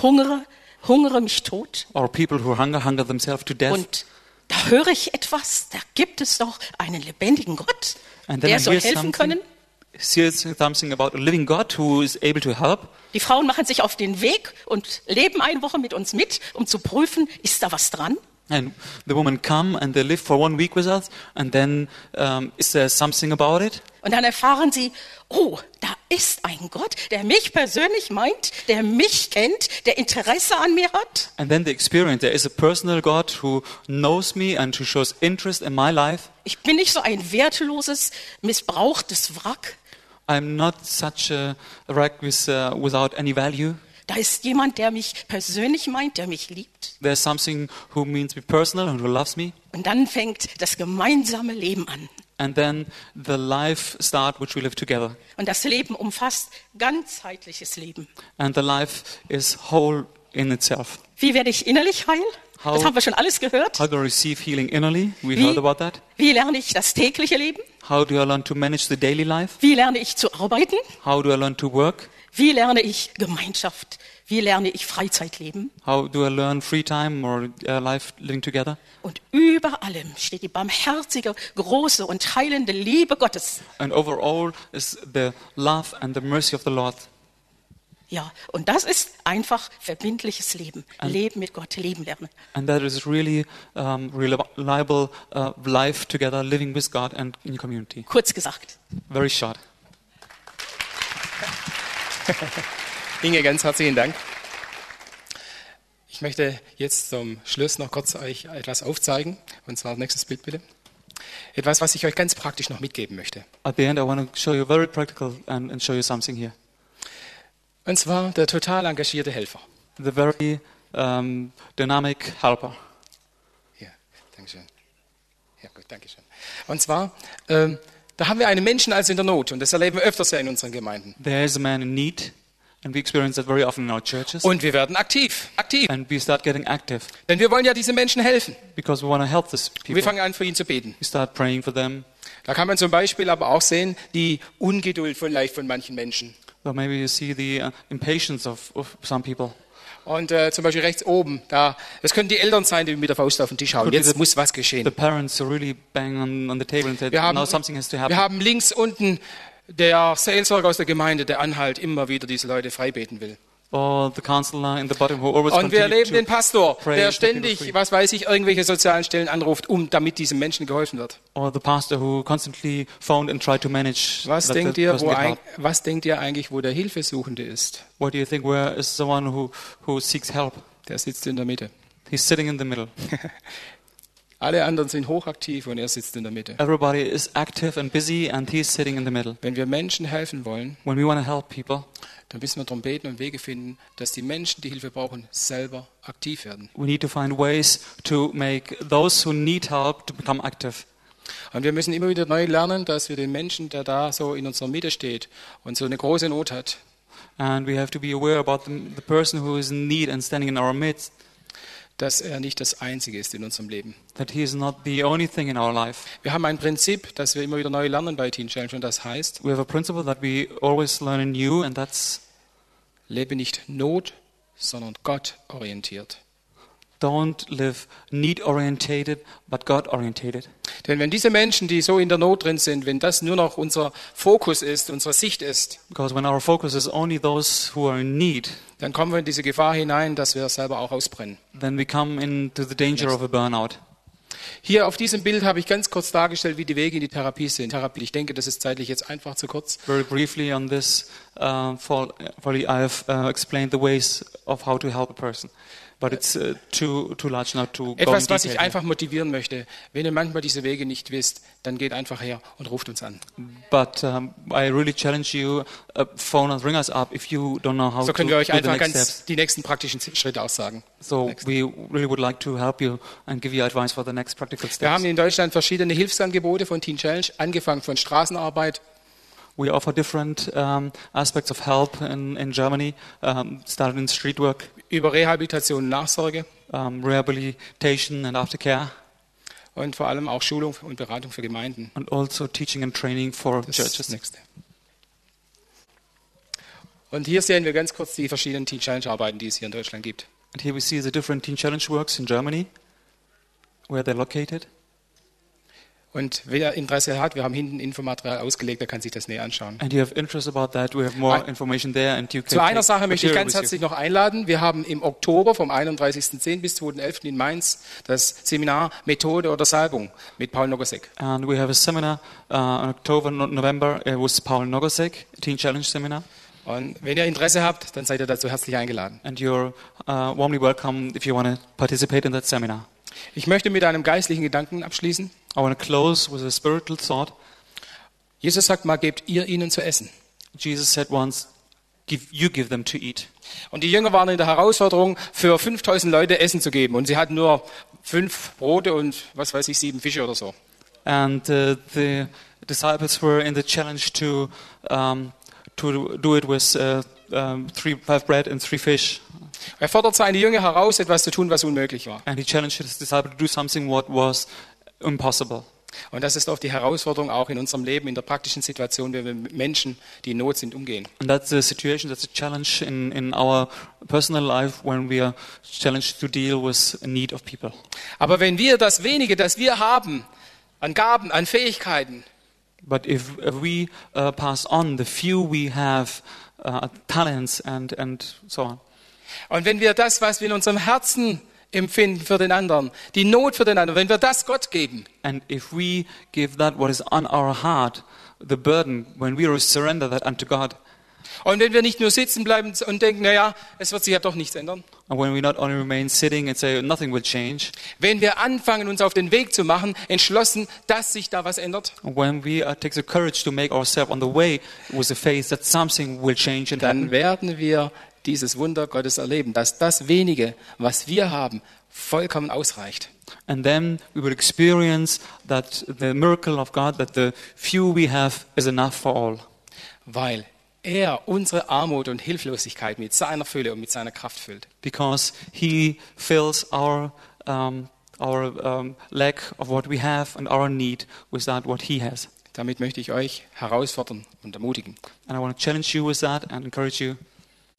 hungere mich tot. or people who hunger themselves to death. Und da höre ich etwas, da gibt es doch einen lebendigen Gott, And then der I soll hear helfen können. something about a living God who is able to help. Die Frauen machen sich auf den Weg und leben eine Woche mit uns mit, um zu prüfen, ist da was dran? And the women come and they live for 1 week with us, and then is there something about it? Und dann erfahren sie, oh, da ist ein Gott, der mich persönlich meint, der mich kennt, der Interesse an mir hat. And then they experience there is a personal God who knows me and who shows interest in my life. Ich bin nicht so ein wertloses, missbrauchtes Wrack. I'm not such a wreck without any value. Da ist jemand, der mich persönlich meint, der mich liebt. There's something who means me personal and who loves me. Und dann fängt das gemeinsame Leben an. And then the life start which we live together. Und das Leben umfasst ganzheitliches Leben. And the life is whole in itself. Wie werde ich innerlich heil? Das How- haben wir schon alles gehört. How do I receive healing innerly? We Wie, heard about that. wie lerne ich das tägliche Leben? How do I learn to manage the daily life? Wie lerne ich zu arbeiten? How do I learn to work? Wie lerne ich Gemeinschaft? Wie lerne ich Freizeitleben? How do I learn free time or life living together? Und über allem steht die barmherzige, große und heilende Liebe Gottes. And overall is the love and the mercy of the Lord. Ja, und das ist einfach verbindliches Leben. Leben mit Gott, Leben lernen. And that is really reliable life together, living with God and in community. Kurz gesagt. Very short. Inge, ganz herzlichen Dank. Ich möchte jetzt zum Schluss noch kurz euch etwas aufzeigen. Und zwar nächstes Bild bitte. Etwas, was ich euch ganz praktisch noch mitgeben möchte. At the end, I want to show you very practical and show you something here. Und zwar der total engagierte Helfer. the very dynamic helper. Ja, danke schön. Ja, gut, danke schön. Und zwar, da haben wir einen Menschen also in der Not. Und das erleben wir öfters ja in unseren Gemeinden. There is a man in need, and we experience that very often in our churches. Und wir werden aktiv. And we start getting active Denn wir wollen ja diesen Menschen helfen. because we want to help these Und wir people. fangen an, für ihn zu beten. We start praying for them. Da kann man zum Beispiel aber auch sehen, die Ungeduld vielleicht von manchen Menschen. Or maybe you see the impatience of some people. Und zum Beispiel rechts oben, das können die Eltern sein, die mit der Faust auf den Tisch hauen. Could be Jetzt the- muss was The geschehen. parents who really bang on the table and say, now something has to wir happen. haben links unten der Seelsorger aus der Gemeinde, der Anhalt immer wieder diese Leute freibeten will. Or the counselor in the bottom who always Und wir continue erleben den to Pastor, pray der for people ständig, free. was weiß ich, irgendwelche sozialen Stellen anruft, damit diesem Menschen geholfen wird. Or the pastor who constantly phoned and tried to manage Was that the denkt ihr, person get help. was denkt ihr eigentlich, wo der Hilfesuchende ist? What do you think? Where is the one who seeks help? Der sitzt in der Mitte. He's sitting in the middle. Alle anderen sind hochaktiv und er sitzt in der Mitte. Everybody is active and busy, and he's sitting in the middle. Wenn wir Menschen helfen wollen, When we want to help people, dann müssen wir darum beten und Wege finden, dass die Menschen, die Hilfe brauchen, selber aktiv werden. we need to find ways to make those who need help to become active. Und wir müssen immer wieder neu lernen, dass wir den Menschen, der da so in unserer Mitte steht und so eine große Not hat, And we have to be aware about the person who is in need and standing in our midst, dass er nicht das Einzige ist in unserem Leben. that he is not the only thing in our life. Wir haben ein Prinzip, das wir immer wieder neu lernen bei Teen Challenge und das heißt, We have a principle that we always learn anew, and that's lebe nicht Not, sondern Gott orientiert. don't live need-orientated, but God-orientated. Denn wenn diese Menschen, die so in der Not drin sind, wenn das nur noch unser Fokus ist, unsere Sicht ist, Because when our focus is only those who are in need, dann kommen wir in diese Gefahr hinein, dass wir selber auch ausbrennen. then we come into the danger of a burnout. Hier auf diesem Bild habe ich ganz kurz dargestellt, wie die Wege in die Therapie sind. Ich denke, das ist zeitlich jetzt einfach zu kurz. Very briefly on this, probably I've explained the ways of how to help a person. But it's too large now to go in Etwas, was detail ich here. einfach motivieren möchte. Wenn ihr manchmal diese Wege nicht wisst, dann geht einfach her und ruft uns an. But I really challenge you, phone us, ring us up if you don't know how So to können wir euch do the einfach next ganz steps. die nächsten praktischen Schritte auch sagen. So we really would like to help you and give you advice for the next practical Wir haben steps. in Deutschland verschiedene Hilfsangebote von Teen Challenge, angefangen von Straßenarbeit, We offer different aspects of help in Germany, started in street work, über Rehabilitation und Nachsorge rehabilitation and aftercare, und vor allem auch Schulung und Beratung für Gemeinden. and also teaching and training for Das ist das churches. Nächste. Und hier sehen wir ganz kurz die verschiedenen Teen Challenge Arbeiten, die es hier in Deutschland gibt. And here we see the different Teen Challenge works in Germany, where they're located. Und wer Interesse hat, wir haben hinten Infomaterial ausgelegt, der kann sich das näher anschauen. And you have interest about that, we have more information there, and you can Zu einer take Sache möchte ich material ganz with you. herzlich noch einladen. Wir haben im Oktober vom 31.10. bis 2.11. in Mainz das Seminar Methode oder Salbung mit Paul Nogosek. And we have a seminar in October, November, with Paul Nogosek, Teen Challenge seminar. Und wenn ihr Interesse habt, dann seid ihr dazu herzlich eingeladen. And you're warmly welcome if you want to participate in that seminar. Ich möchte mit einem geistlichen Gedanken abschließen. I want to close with a spiritual thought. Jesus sagt mal, gebt ihr ihnen zu essen. Jesus said once, give them to eat. Und die Jünger waren in der Herausforderung, für 5000 Leute Essen zu geben. Und sie hatten nur 5 Brote und, 7 Fische oder so. And the disciples were in the challenge to do it with 5 bread and 3 fish. Er fordert seine Jünger heraus, etwas zu tun, was unmöglich war. And he challenged his disciples to do something what was impossible. Und das ist oft die Herausforderung auch in unserem Leben, in der praktischen Situation, wenn wir mit Menschen, die in Not sind, umgehen. And that's the situation, that's a challenge in our personal life when we are challenged to deal with a need of people. Aber wenn wir das Wenige, das wir haben, an Gaben, an Fähigkeiten, But if we pass on the few we have, talents and so on, und wenn wir das, was wir in unserem Herzen empfinden für den anderen, die Not für den anderen, wenn wir das Gott geben, and if we give that what is on our heart, the burden, when we surrender that unto God, Und wenn wir nicht nur sitzen bleiben und denken, naja, es wird sich ja doch nichts ändern. And when we not only remain sitting and say nothing will change, Wenn wir anfangen, uns auf den Weg zu machen, entschlossen, dass sich da was ändert, when we take the courage to make ourselves on the way with the faith that something will change and dann happen, werden wir dieses Wunder Gottes erleben, dass das wenige, was wir haben, vollkommen ausreicht. and then we will experience that the miracle of God, that the few we have is enough for all. Weil er unsere Armut und Hilflosigkeit mit seiner Fülle und mit seiner Kraft füllt. Because He fills our lack of what we have and our need with that what He has. Damit möchte ich euch herausfordern und ermutigen. And I want to challenge you with that and encourage you.